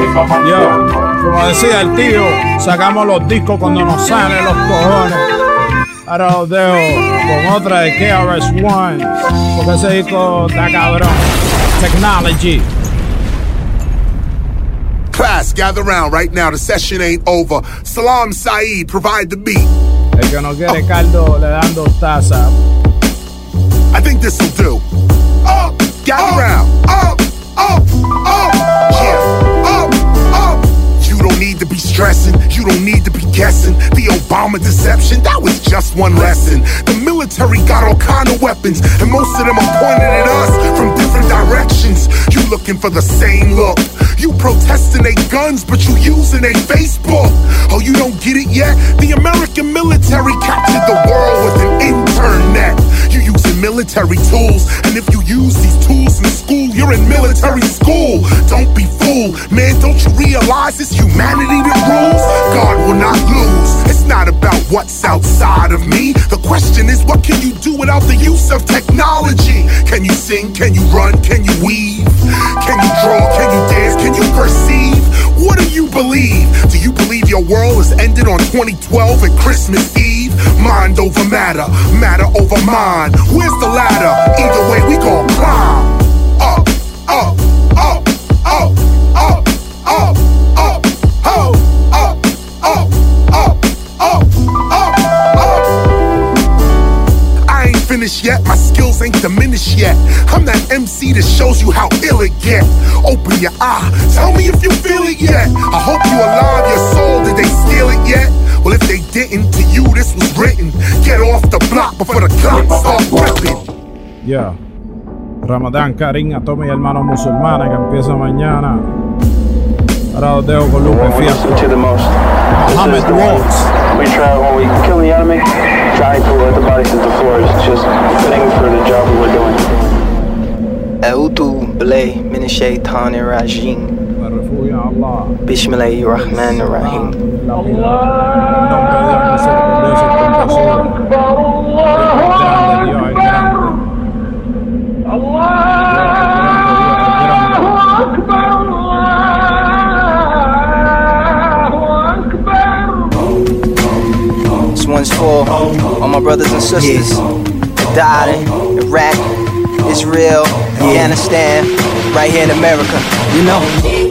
Yo, como decía el tío, sacamos los discos cuando nos salen los cojones. Ahora los dejo con otra de KRS-One, porque ese disco está cabrón. Technology. Class, gather round right now. The session ain't over. Salam Saeed, provide the beat. El que no quiere caldo le dan 2 tazas. I think this'll do. Up, gather round. Up, yeah. Up. You don't need to be stressing. You don't need to be guessing. The Obama deception, that was just one lesson. The military got all kind of weapons, and most of them are pointed at us from different directions. You looking for the same look. You protesting they guns, but you using a Facebook. Oh, you don't get it yet? The American military captured the world with an internet. You using military tools, and if you use these tools in school, you're in military school. Don't be fooled, man, don't you realize it's humanity that rules? God will not lose. It's not about what's outside of me. The question is, what can you do without the use of technology? Can you sing? Can you run? Can you weave? Can you draw? Can you dance? Can you perceive? What do you believe? Do you believe your world has ended on 2012 and Christmas Eve? Mind over matter, matter over mind. Where's the ladder? Either way, we gon' climb. Up, up, up, up, up, up, up, up, up, up, up, up, up, up. I ain't finished yet, my skills ain't diminished yet. I'm that MC that shows you how ill it get. Open your eye, tell me if you feel it yet. I hope you alive your soul, did they steal it yet? Well, if they didn't, to you this was written. Get off the block before the clock start ripping. Yeah. Ramadán Karim a todos mis hermanos musulmanes que empieza mañana. Ahora los dejo con Lupe Fiasco. Mohammed Waltz. We try when we kill the enemy, trying to let the bodies hit the floor is just fitting for the job we we're doing. أعوذ بالله من الشيطان الرجيم. بسم الله الرحمن الرحيم. This one's for all my brothers and sisters. died in Iraq, Israel, Afghanistan, right here in America. You know,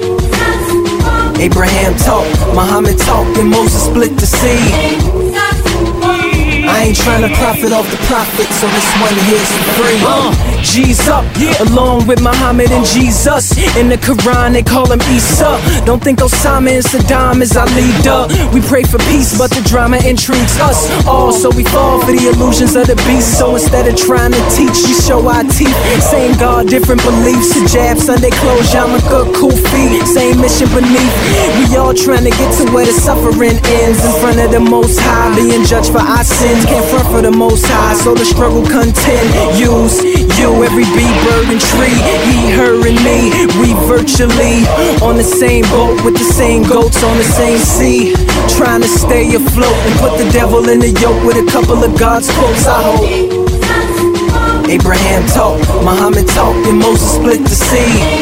Abraham talked, Muhammad talked, and Moses split the sea. I ain't tryna profit off the prophet, so this one here's for free. G's up, along with Muhammad and Jesus. In the Quran they call him Isa. Don't think Osama and Saddam is our leader. We pray for peace, but the drama intrigues us all, so we fall for the illusions of the beast. So instead of trying to teach, we show our teeth. Same God, different beliefs. Hijab, Sunday clothes, yarmulke, kufi. Same mission beneath. We all trying to get to where the suffering ends, in front of the Most High, being judged for our sins. Can't front for the Most High, so the struggle continues. You, every bee, bird, and tree, he, her, and me. We virtually on the same boat with the same goats on the same sea, trying to stay afloat and put the devil in the yoke with a couple of God's quotes. I hope Abraham talked, Muhammad talked, and Moses split the sea.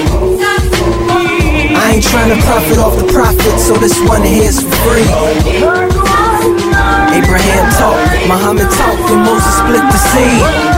I ain't trying to profit off the prophet, so this one here's for free. Abraham talked, Muhammad talked, and Moses split the sea.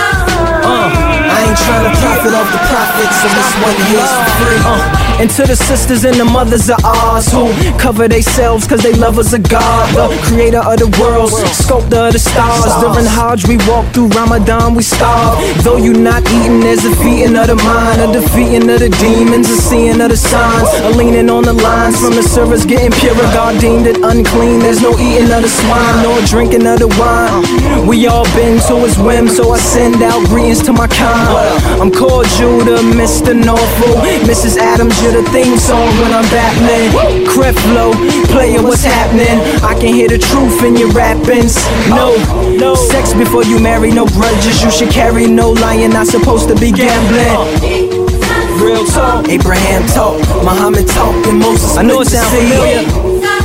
I ain't trying to profit off the prophet, so this one here's for free. And to the sisters and the mothers of ours who cover themselves cause they lovers of God, the creator of the world, sculptor of the stars. During Hajj we walk through Ramadan, we starve. Though you not eating, there's a feeding of the mind, a defeating of the demons, a seeing of the signs, a leaning on the lines from the servers getting purer. God deemed it unclean, there's no eating of the swine, nor drinking of the wine. We all bend to his whim, so I send out greetings to my kind. I'm cordial to Mr. Norfolk, Mrs. Adams, you're the theme song when I'm Batman. Creflo, player, what's happening? I can hear the truth in your rappings. No sex before you marry, no grudges you should carry, no lying, not supposed to be gambling. Real talk, Abraham talk, Muhammad talk, and Moses. I know it sounds familiar.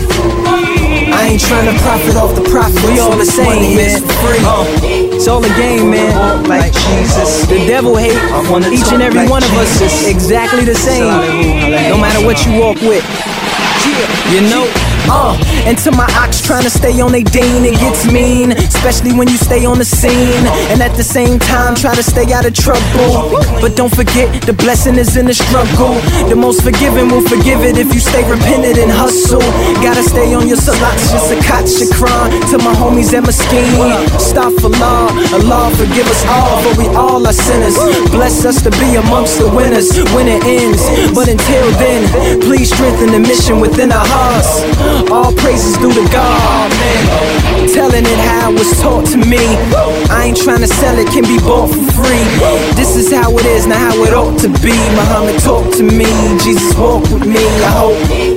I ain't trying to profit off the prophet. We all the same, man. It's all a game, man. Like Jesus, the devil hate each and every one of us is exactly the same, no matter what you walk with. You know. And to my ox trying to stay on they dean, it gets mean, especially when you stay on the scene, and at the same time try to stay out of trouble. But don't forget, the blessing is in the struggle. The most forgiving will forgive it if you stay repentant and hustle. Gotta stay on your salats, your zakat, shukran. To my homies at Mesquite, astaghfirullah, Allah forgive us all, for we all are sinners. Bless us to be amongst the winners when it ends. But until then, please strengthen the mission within our hearts. All praises due to God, man. Telling it how it was taught to me. I ain't trying to sell it, can be bought for free. This is how it is, not how it ought to be. Muhammad talked to me, Jesus walked with me, I hope.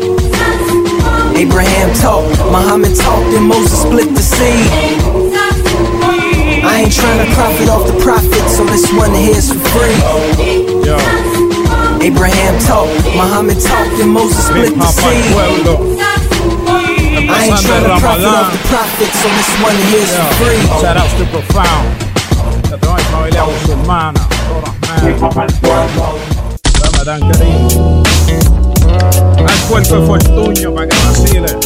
Abraham talked, Muhammad talked, and Moses split the sea. I ain't trying to profit off the prophet, so this one here's for free. Yo. Abraham talked, Muhammad talked, and Moses split the sea. I ain't trying to profit off the prophet, so this one here's for free. Shout outs to Profound. Ya te voy a familia musulmana. Ramadán Karim. Al puerto de Fortuño para que vacile.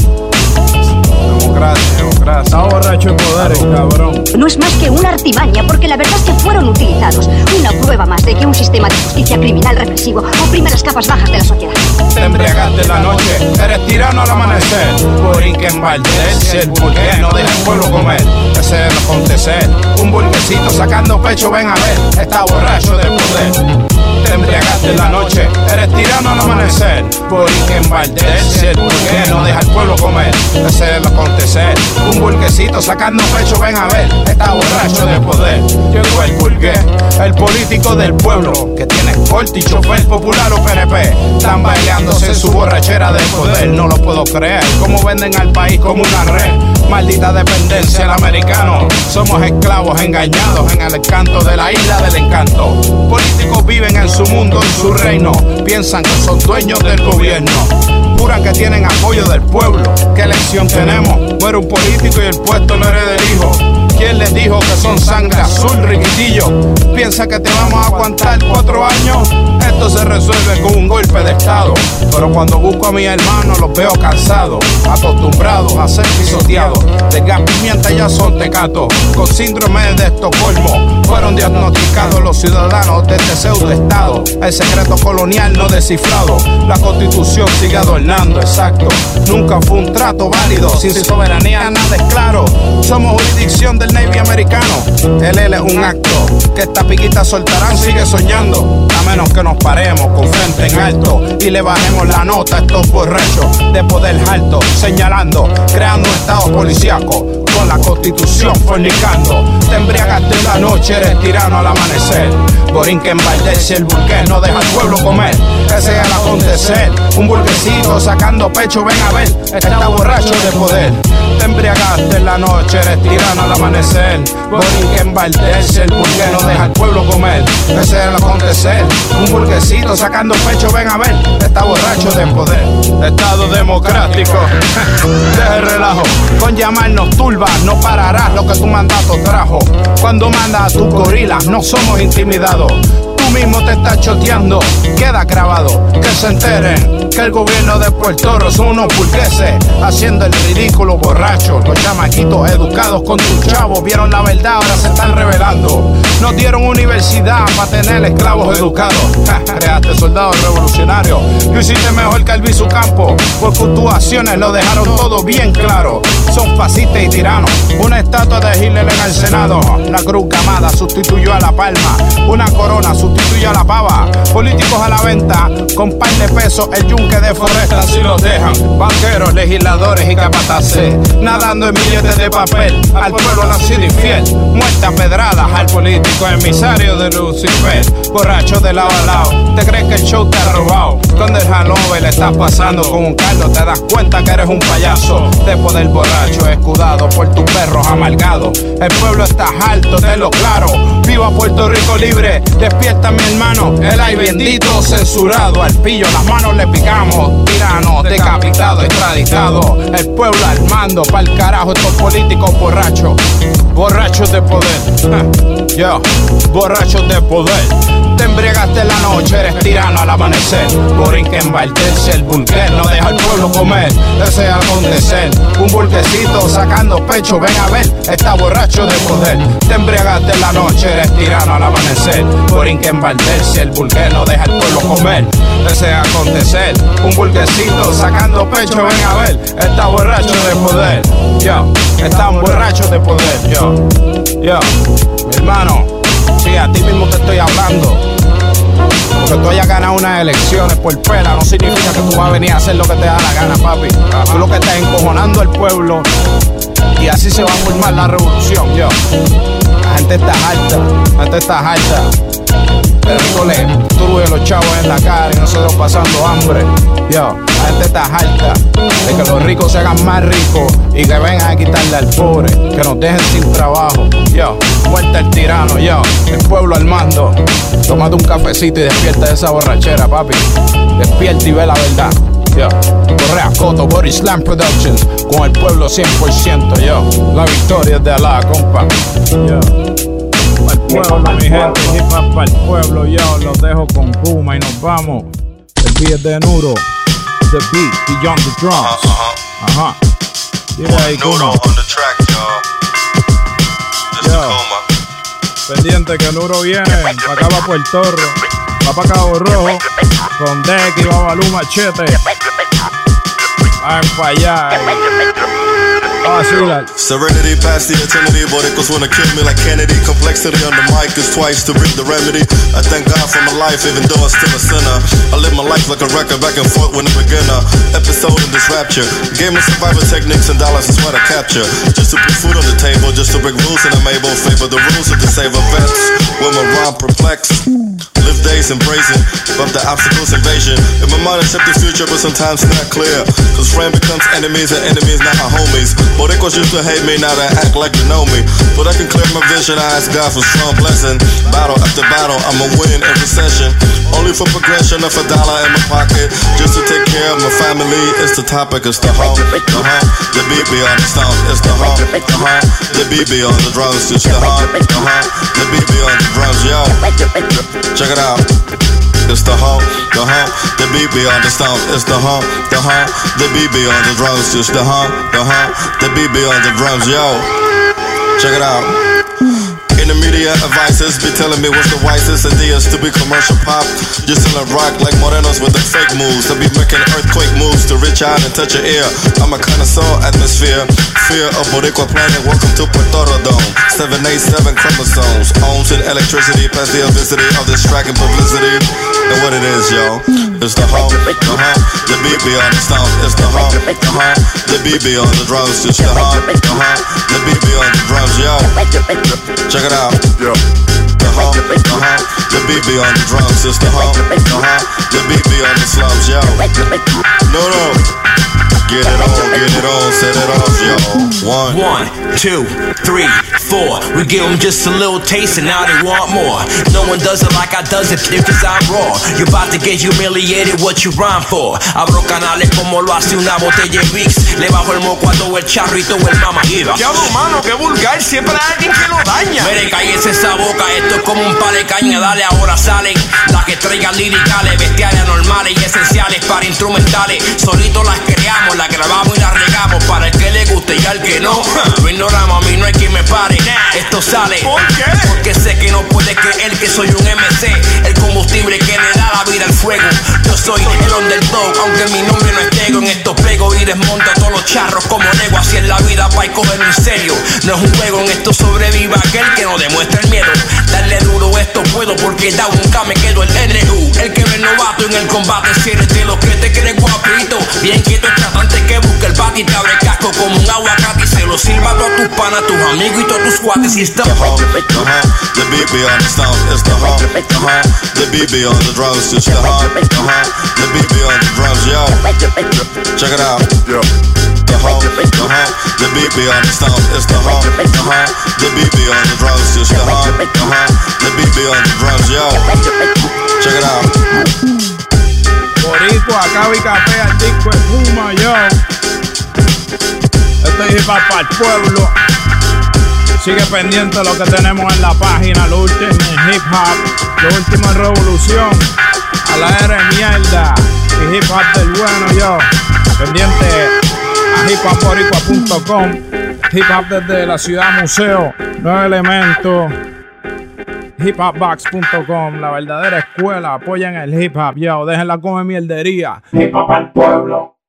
Democracia. Está borracho de poderes, cabrón. No es más que una artimaña, porque la verdad es que fueron utilizados. Una prueba más de que un sistema de justicia criminal represivo oprime las capas bajas de la sociedad. Te embriagaste en la noche, eres tirano al amanecer. Borinquen en Valdés, el burgués no deja el pueblo comer. Ese es el acontecer, un burguesito sacando pecho, ven a ver, está borracho de poder. Te embriagaste en la noche, eres tirano al amanecer. Borinquen en Valdés, el burgués no deja el pueblo comer. Ese es el acontecer, un burguesito sacando pecho, ven a ver, está borracho de poder. Llegó el burgués, el político del pueblo, que tiene corte y chofer popular o PNP. Están bailándose en su borrachera de poder, no lo puedo creer, como venden al país como una red. Maldita dependencia del americano, somos esclavos engañados en el encanto de la isla del encanto. Políticos viven en su mundo, en su reino, piensan que son dueños del gobierno. Juran que tienen apoyo del pueblo. ¿Qué elección tenemos? Muere un político y el puesto no hereda el hijo. ¿Quién les dijo que son sangre azul, riquitillo? ¿Piensa que te vamos a aguantar 4 años? Esto esto se resuelve con un golpe de estado. Pero cuando busco a mis hermanos los veo cansados, acostumbrados a ser pisoteados. De gas pimienta ya son tecatos, con síndrome de Estocolmo. Fueron diagnosticados los ciudadanos de este pseudo estado. El secreto colonial no descifrado. La constitución sigue adornando, exacto. Nunca fue un trato válido, sin soberanía nada es claro. Somos jurisdicción del Navy americano. El L es un acto que esta piquita soltarán, sigue soñando. A menos que nos paremos con frente en alto y le bajemos la nota a estos borrachos de poder alto, señalando, creando un estado policíaco, con la constitución fornicando. Te embriagaste en la noche, eres tirano al amanecer. Borinquen Valdés y el burgués no deja al pueblo comer. Ese es el acontecer, un burguesito sacando pecho, ven a ver, está borracho de poder. Te embriagaste en la noche, eres tirano al amanecer. Borinquen Valdés y el burgués no deja al pueblo comer. Ese es el acontecer, un burguesito sacando pecho, ven a ver, está borracho de poder. Estado democrático, deja el relajo, con llamarnos turba no pararás lo que tu mandato trajo. Cuando manda a tus gorilas no somos intimidados. Tú mismo te estás choteando, queda grabado. Que se enteren que el gobierno de Puerto Rico son unos burgueses haciendo el ridículo borracho. Los chamaquitos educados con tus chavos vieron la verdad, ahora se están revelando. Nos dieron universidad para tener esclavos educados. Creaste soldados revolucionarios, lo hiciste mejor que Albizu Campo, porque tus acciones lo dejaron todo bien claro. Son fascistas y tiranos, una estatua de Hitler en el Senado. La cruz gamada sustituyó a la palma, una corona sustituyó a la pava. Políticos a la venta, con par de pesos el yunque de Forresta si los dejan. Banqueros, legisladores y capataces, nadando en billetes de papel. Al pueblo nacido infiel, muerta a pedradas al político emisario de Lucifer. Borracho de lado a lado, te crees que el show te ha robado. Cuando el hangover le estás pasando con un caldo, te das cuenta que eres un payaso de poder borracho, escudado por tus perros amargados. El pueblo está alto, te lo claro. Viva Puerto Rico libre, despierta mi hermano. El ay bendito censurado, al pillo las manos le picamos. Tirano, decapitado, extraditado. El pueblo al mando, pa'l carajo estos políticos borrachos. Borrachos de poder, yo, borrachos de poder. Te embriagaste en la noche, eres tirano al amanecer. Borinquen Valdés, el burgués no deja al pueblo comer. Ese es acontecer, un burguesito sacando pecho, ven a ver, está borracho de poder. Te embriagaste en la noche, eres tirano al amanecer. Borinquen Valdés, el burgués no deja al pueblo comer. Ese es acontecer, un burguesito sacando pecho, ven a ver, está borracho de poder. Yo, están borrachos de poder, yo, mi hermano. Sí, a ti mismo te estoy hablando. Porque tú hayas ganado unas elecciones por pela no significa que tú vas a venir a hacer lo que te da la gana, papi. Tú lo que estás encojonando al pueblo y así se va a formar la revolución, yo. La gente está harta, la gente está harta. El rico le turbe los chavos en la cara y nosotros pasando hambre. Yo, la gente está harta de que los ricos se hagan más ricos y que vengan a quitarle al pobre, que nos dejen sin trabajo. Yo, muerta el tirano, yo, el pueblo al mando. Tómate un cafecito y despierta de esa borrachera, papi. Despierta y ve la verdad. Yo, Correa Coto, Boris Slam Productions, con el pueblo 100%, yo. La victoria es de Alá, compa. Yo. Para el pueblo, mi gente, hip hop para el pueblo, yo. Los dejo con Puma y nos vamos. El beat es de Nuro, the beat, Beyond the Drums. Ajá. Dile ahí, Nuro on the track, yo. Pendiente que Nuro viene, para acá va Puerto Rico, va para Cabo Rojo, con Deck y Babalú Machete. Van para allá. Serenity past the eternity, but it goes wanna kill me like Kennedy. Complexity on the mic is twice to read the remedy. I thank God for my life, even though I'm still a sinner. I live my life like a record back and forth when a beginner. Episode in this rapture. Game of survival techniques and dollars is what I capture. Just to put food on the table, just to break rules, and I'm able to favor the rules of the saver vets. With my rhyme perplexed. Live days embracing, above the obstacles invasion. In my mind, accept the future, but sometimes not clear. Cause friend becomes enemies, and enemies not my homies. Boricos used to hate me, now they act like they know me. But I can clear my vision, I ask God for strong blessing. Battle after battle, I'ma win every session. Only for progression of $1 in my pocket. Just to take care of my family, it's the topic, it's the home. The beat be on the stones, it's the home. The beat be on the drums, just the home. The beat be on the drums, yo. Check it out. It's the hump, the beat be on the stomp. It's the hump, the beat be on the drums. Just the hump, the beat be on the drums. Yo, check it out. In the media advices be telling me what's the wisest ideas to be commercial pop. You're selling rock like morenos with the fake moves. I be making earthquake moves to reach out and touch your ear. I'm a connoisseur atmosphere. Fear of Boricua planet. Welcome to Puerto Dome. 787 chromosomes. Ohms and electricity past the obesity of this track and publicity. And what it is, yo. It's the hump, the beat be on the stomp. It's the hump, the beat be on the drums. Just the hump, the beat be on the drums, yo. Check it out. Yeah. The hump, the beat be on the drums. It's the hump, the beat be on the slums, yo. No. Get it on, set it off, yo. 1, 2, 3, 4. We give them just a little taste and now they want more. No one does it like I does it, cause I'm raw. You about to get humiliated, what you rhyme for? Abro canales como lo hace una botella de Vicks. Le bajo el moco a todo el charro y todo el mama. Diablo, mano, qué vulgar, siempre hay alguien que lo daña. Mire, cállese esa boca, esto es como un palo de caña. Dale, ahora salen las que traigan liricales, bestiales anormales y esenciales para instrumentales. Solito las creamos, las grabamos y las regamos. Para el que le guste y al que no, lo ignoramos, a mí no hay quien me pare. Esto sale, ¿por qué? Porque sé que no puedes creer que soy un MC, el combustible que le da la vida al fuego. Yo soy el underdog, aunque mi nombre no es Tego. En esto pego y desmonto a todos los charros como Lego. Así es la vida, pa' y cogerlo en serio. No es un juego, en esto sobreviva aquel que no demuestra el miedo. Darle duro, esto puedo, porque da nunca me quedo el NU. El que ve novato en el combate, si eres de los que te crees guapito. Bien quieto el tratante que busca el bate y te abre casco como un aguacate y se lo sirva a todos tus panas, tus amigos y todos tus cuates. Y está the beat be on the stomp. It's the hump, the beat be on the drums. Just the hump, the beat be on the drums, yo. Check it out. Yeah. The hump, the beat be on the stomp. It's the hump, the beat be on the drums. Just the hump, the beat be on the drums, yo. Check it out. Boricua, acá y café, el disco es Puma, yo. Este es hip hop para el pueblo. Sigue pendiente de lo que tenemos en la página, lo último en hip hop, lo último en revolución, a la era de mierda y hip hop del bueno, yo. Pendiente a hiphopboricua.com, hip hop desde la ciudad museo, 9 elementos, hiphopbox.com, la verdadera escuela, apoyan el hip hop, yo. Dejen la come mierdería, hip hop al pueblo.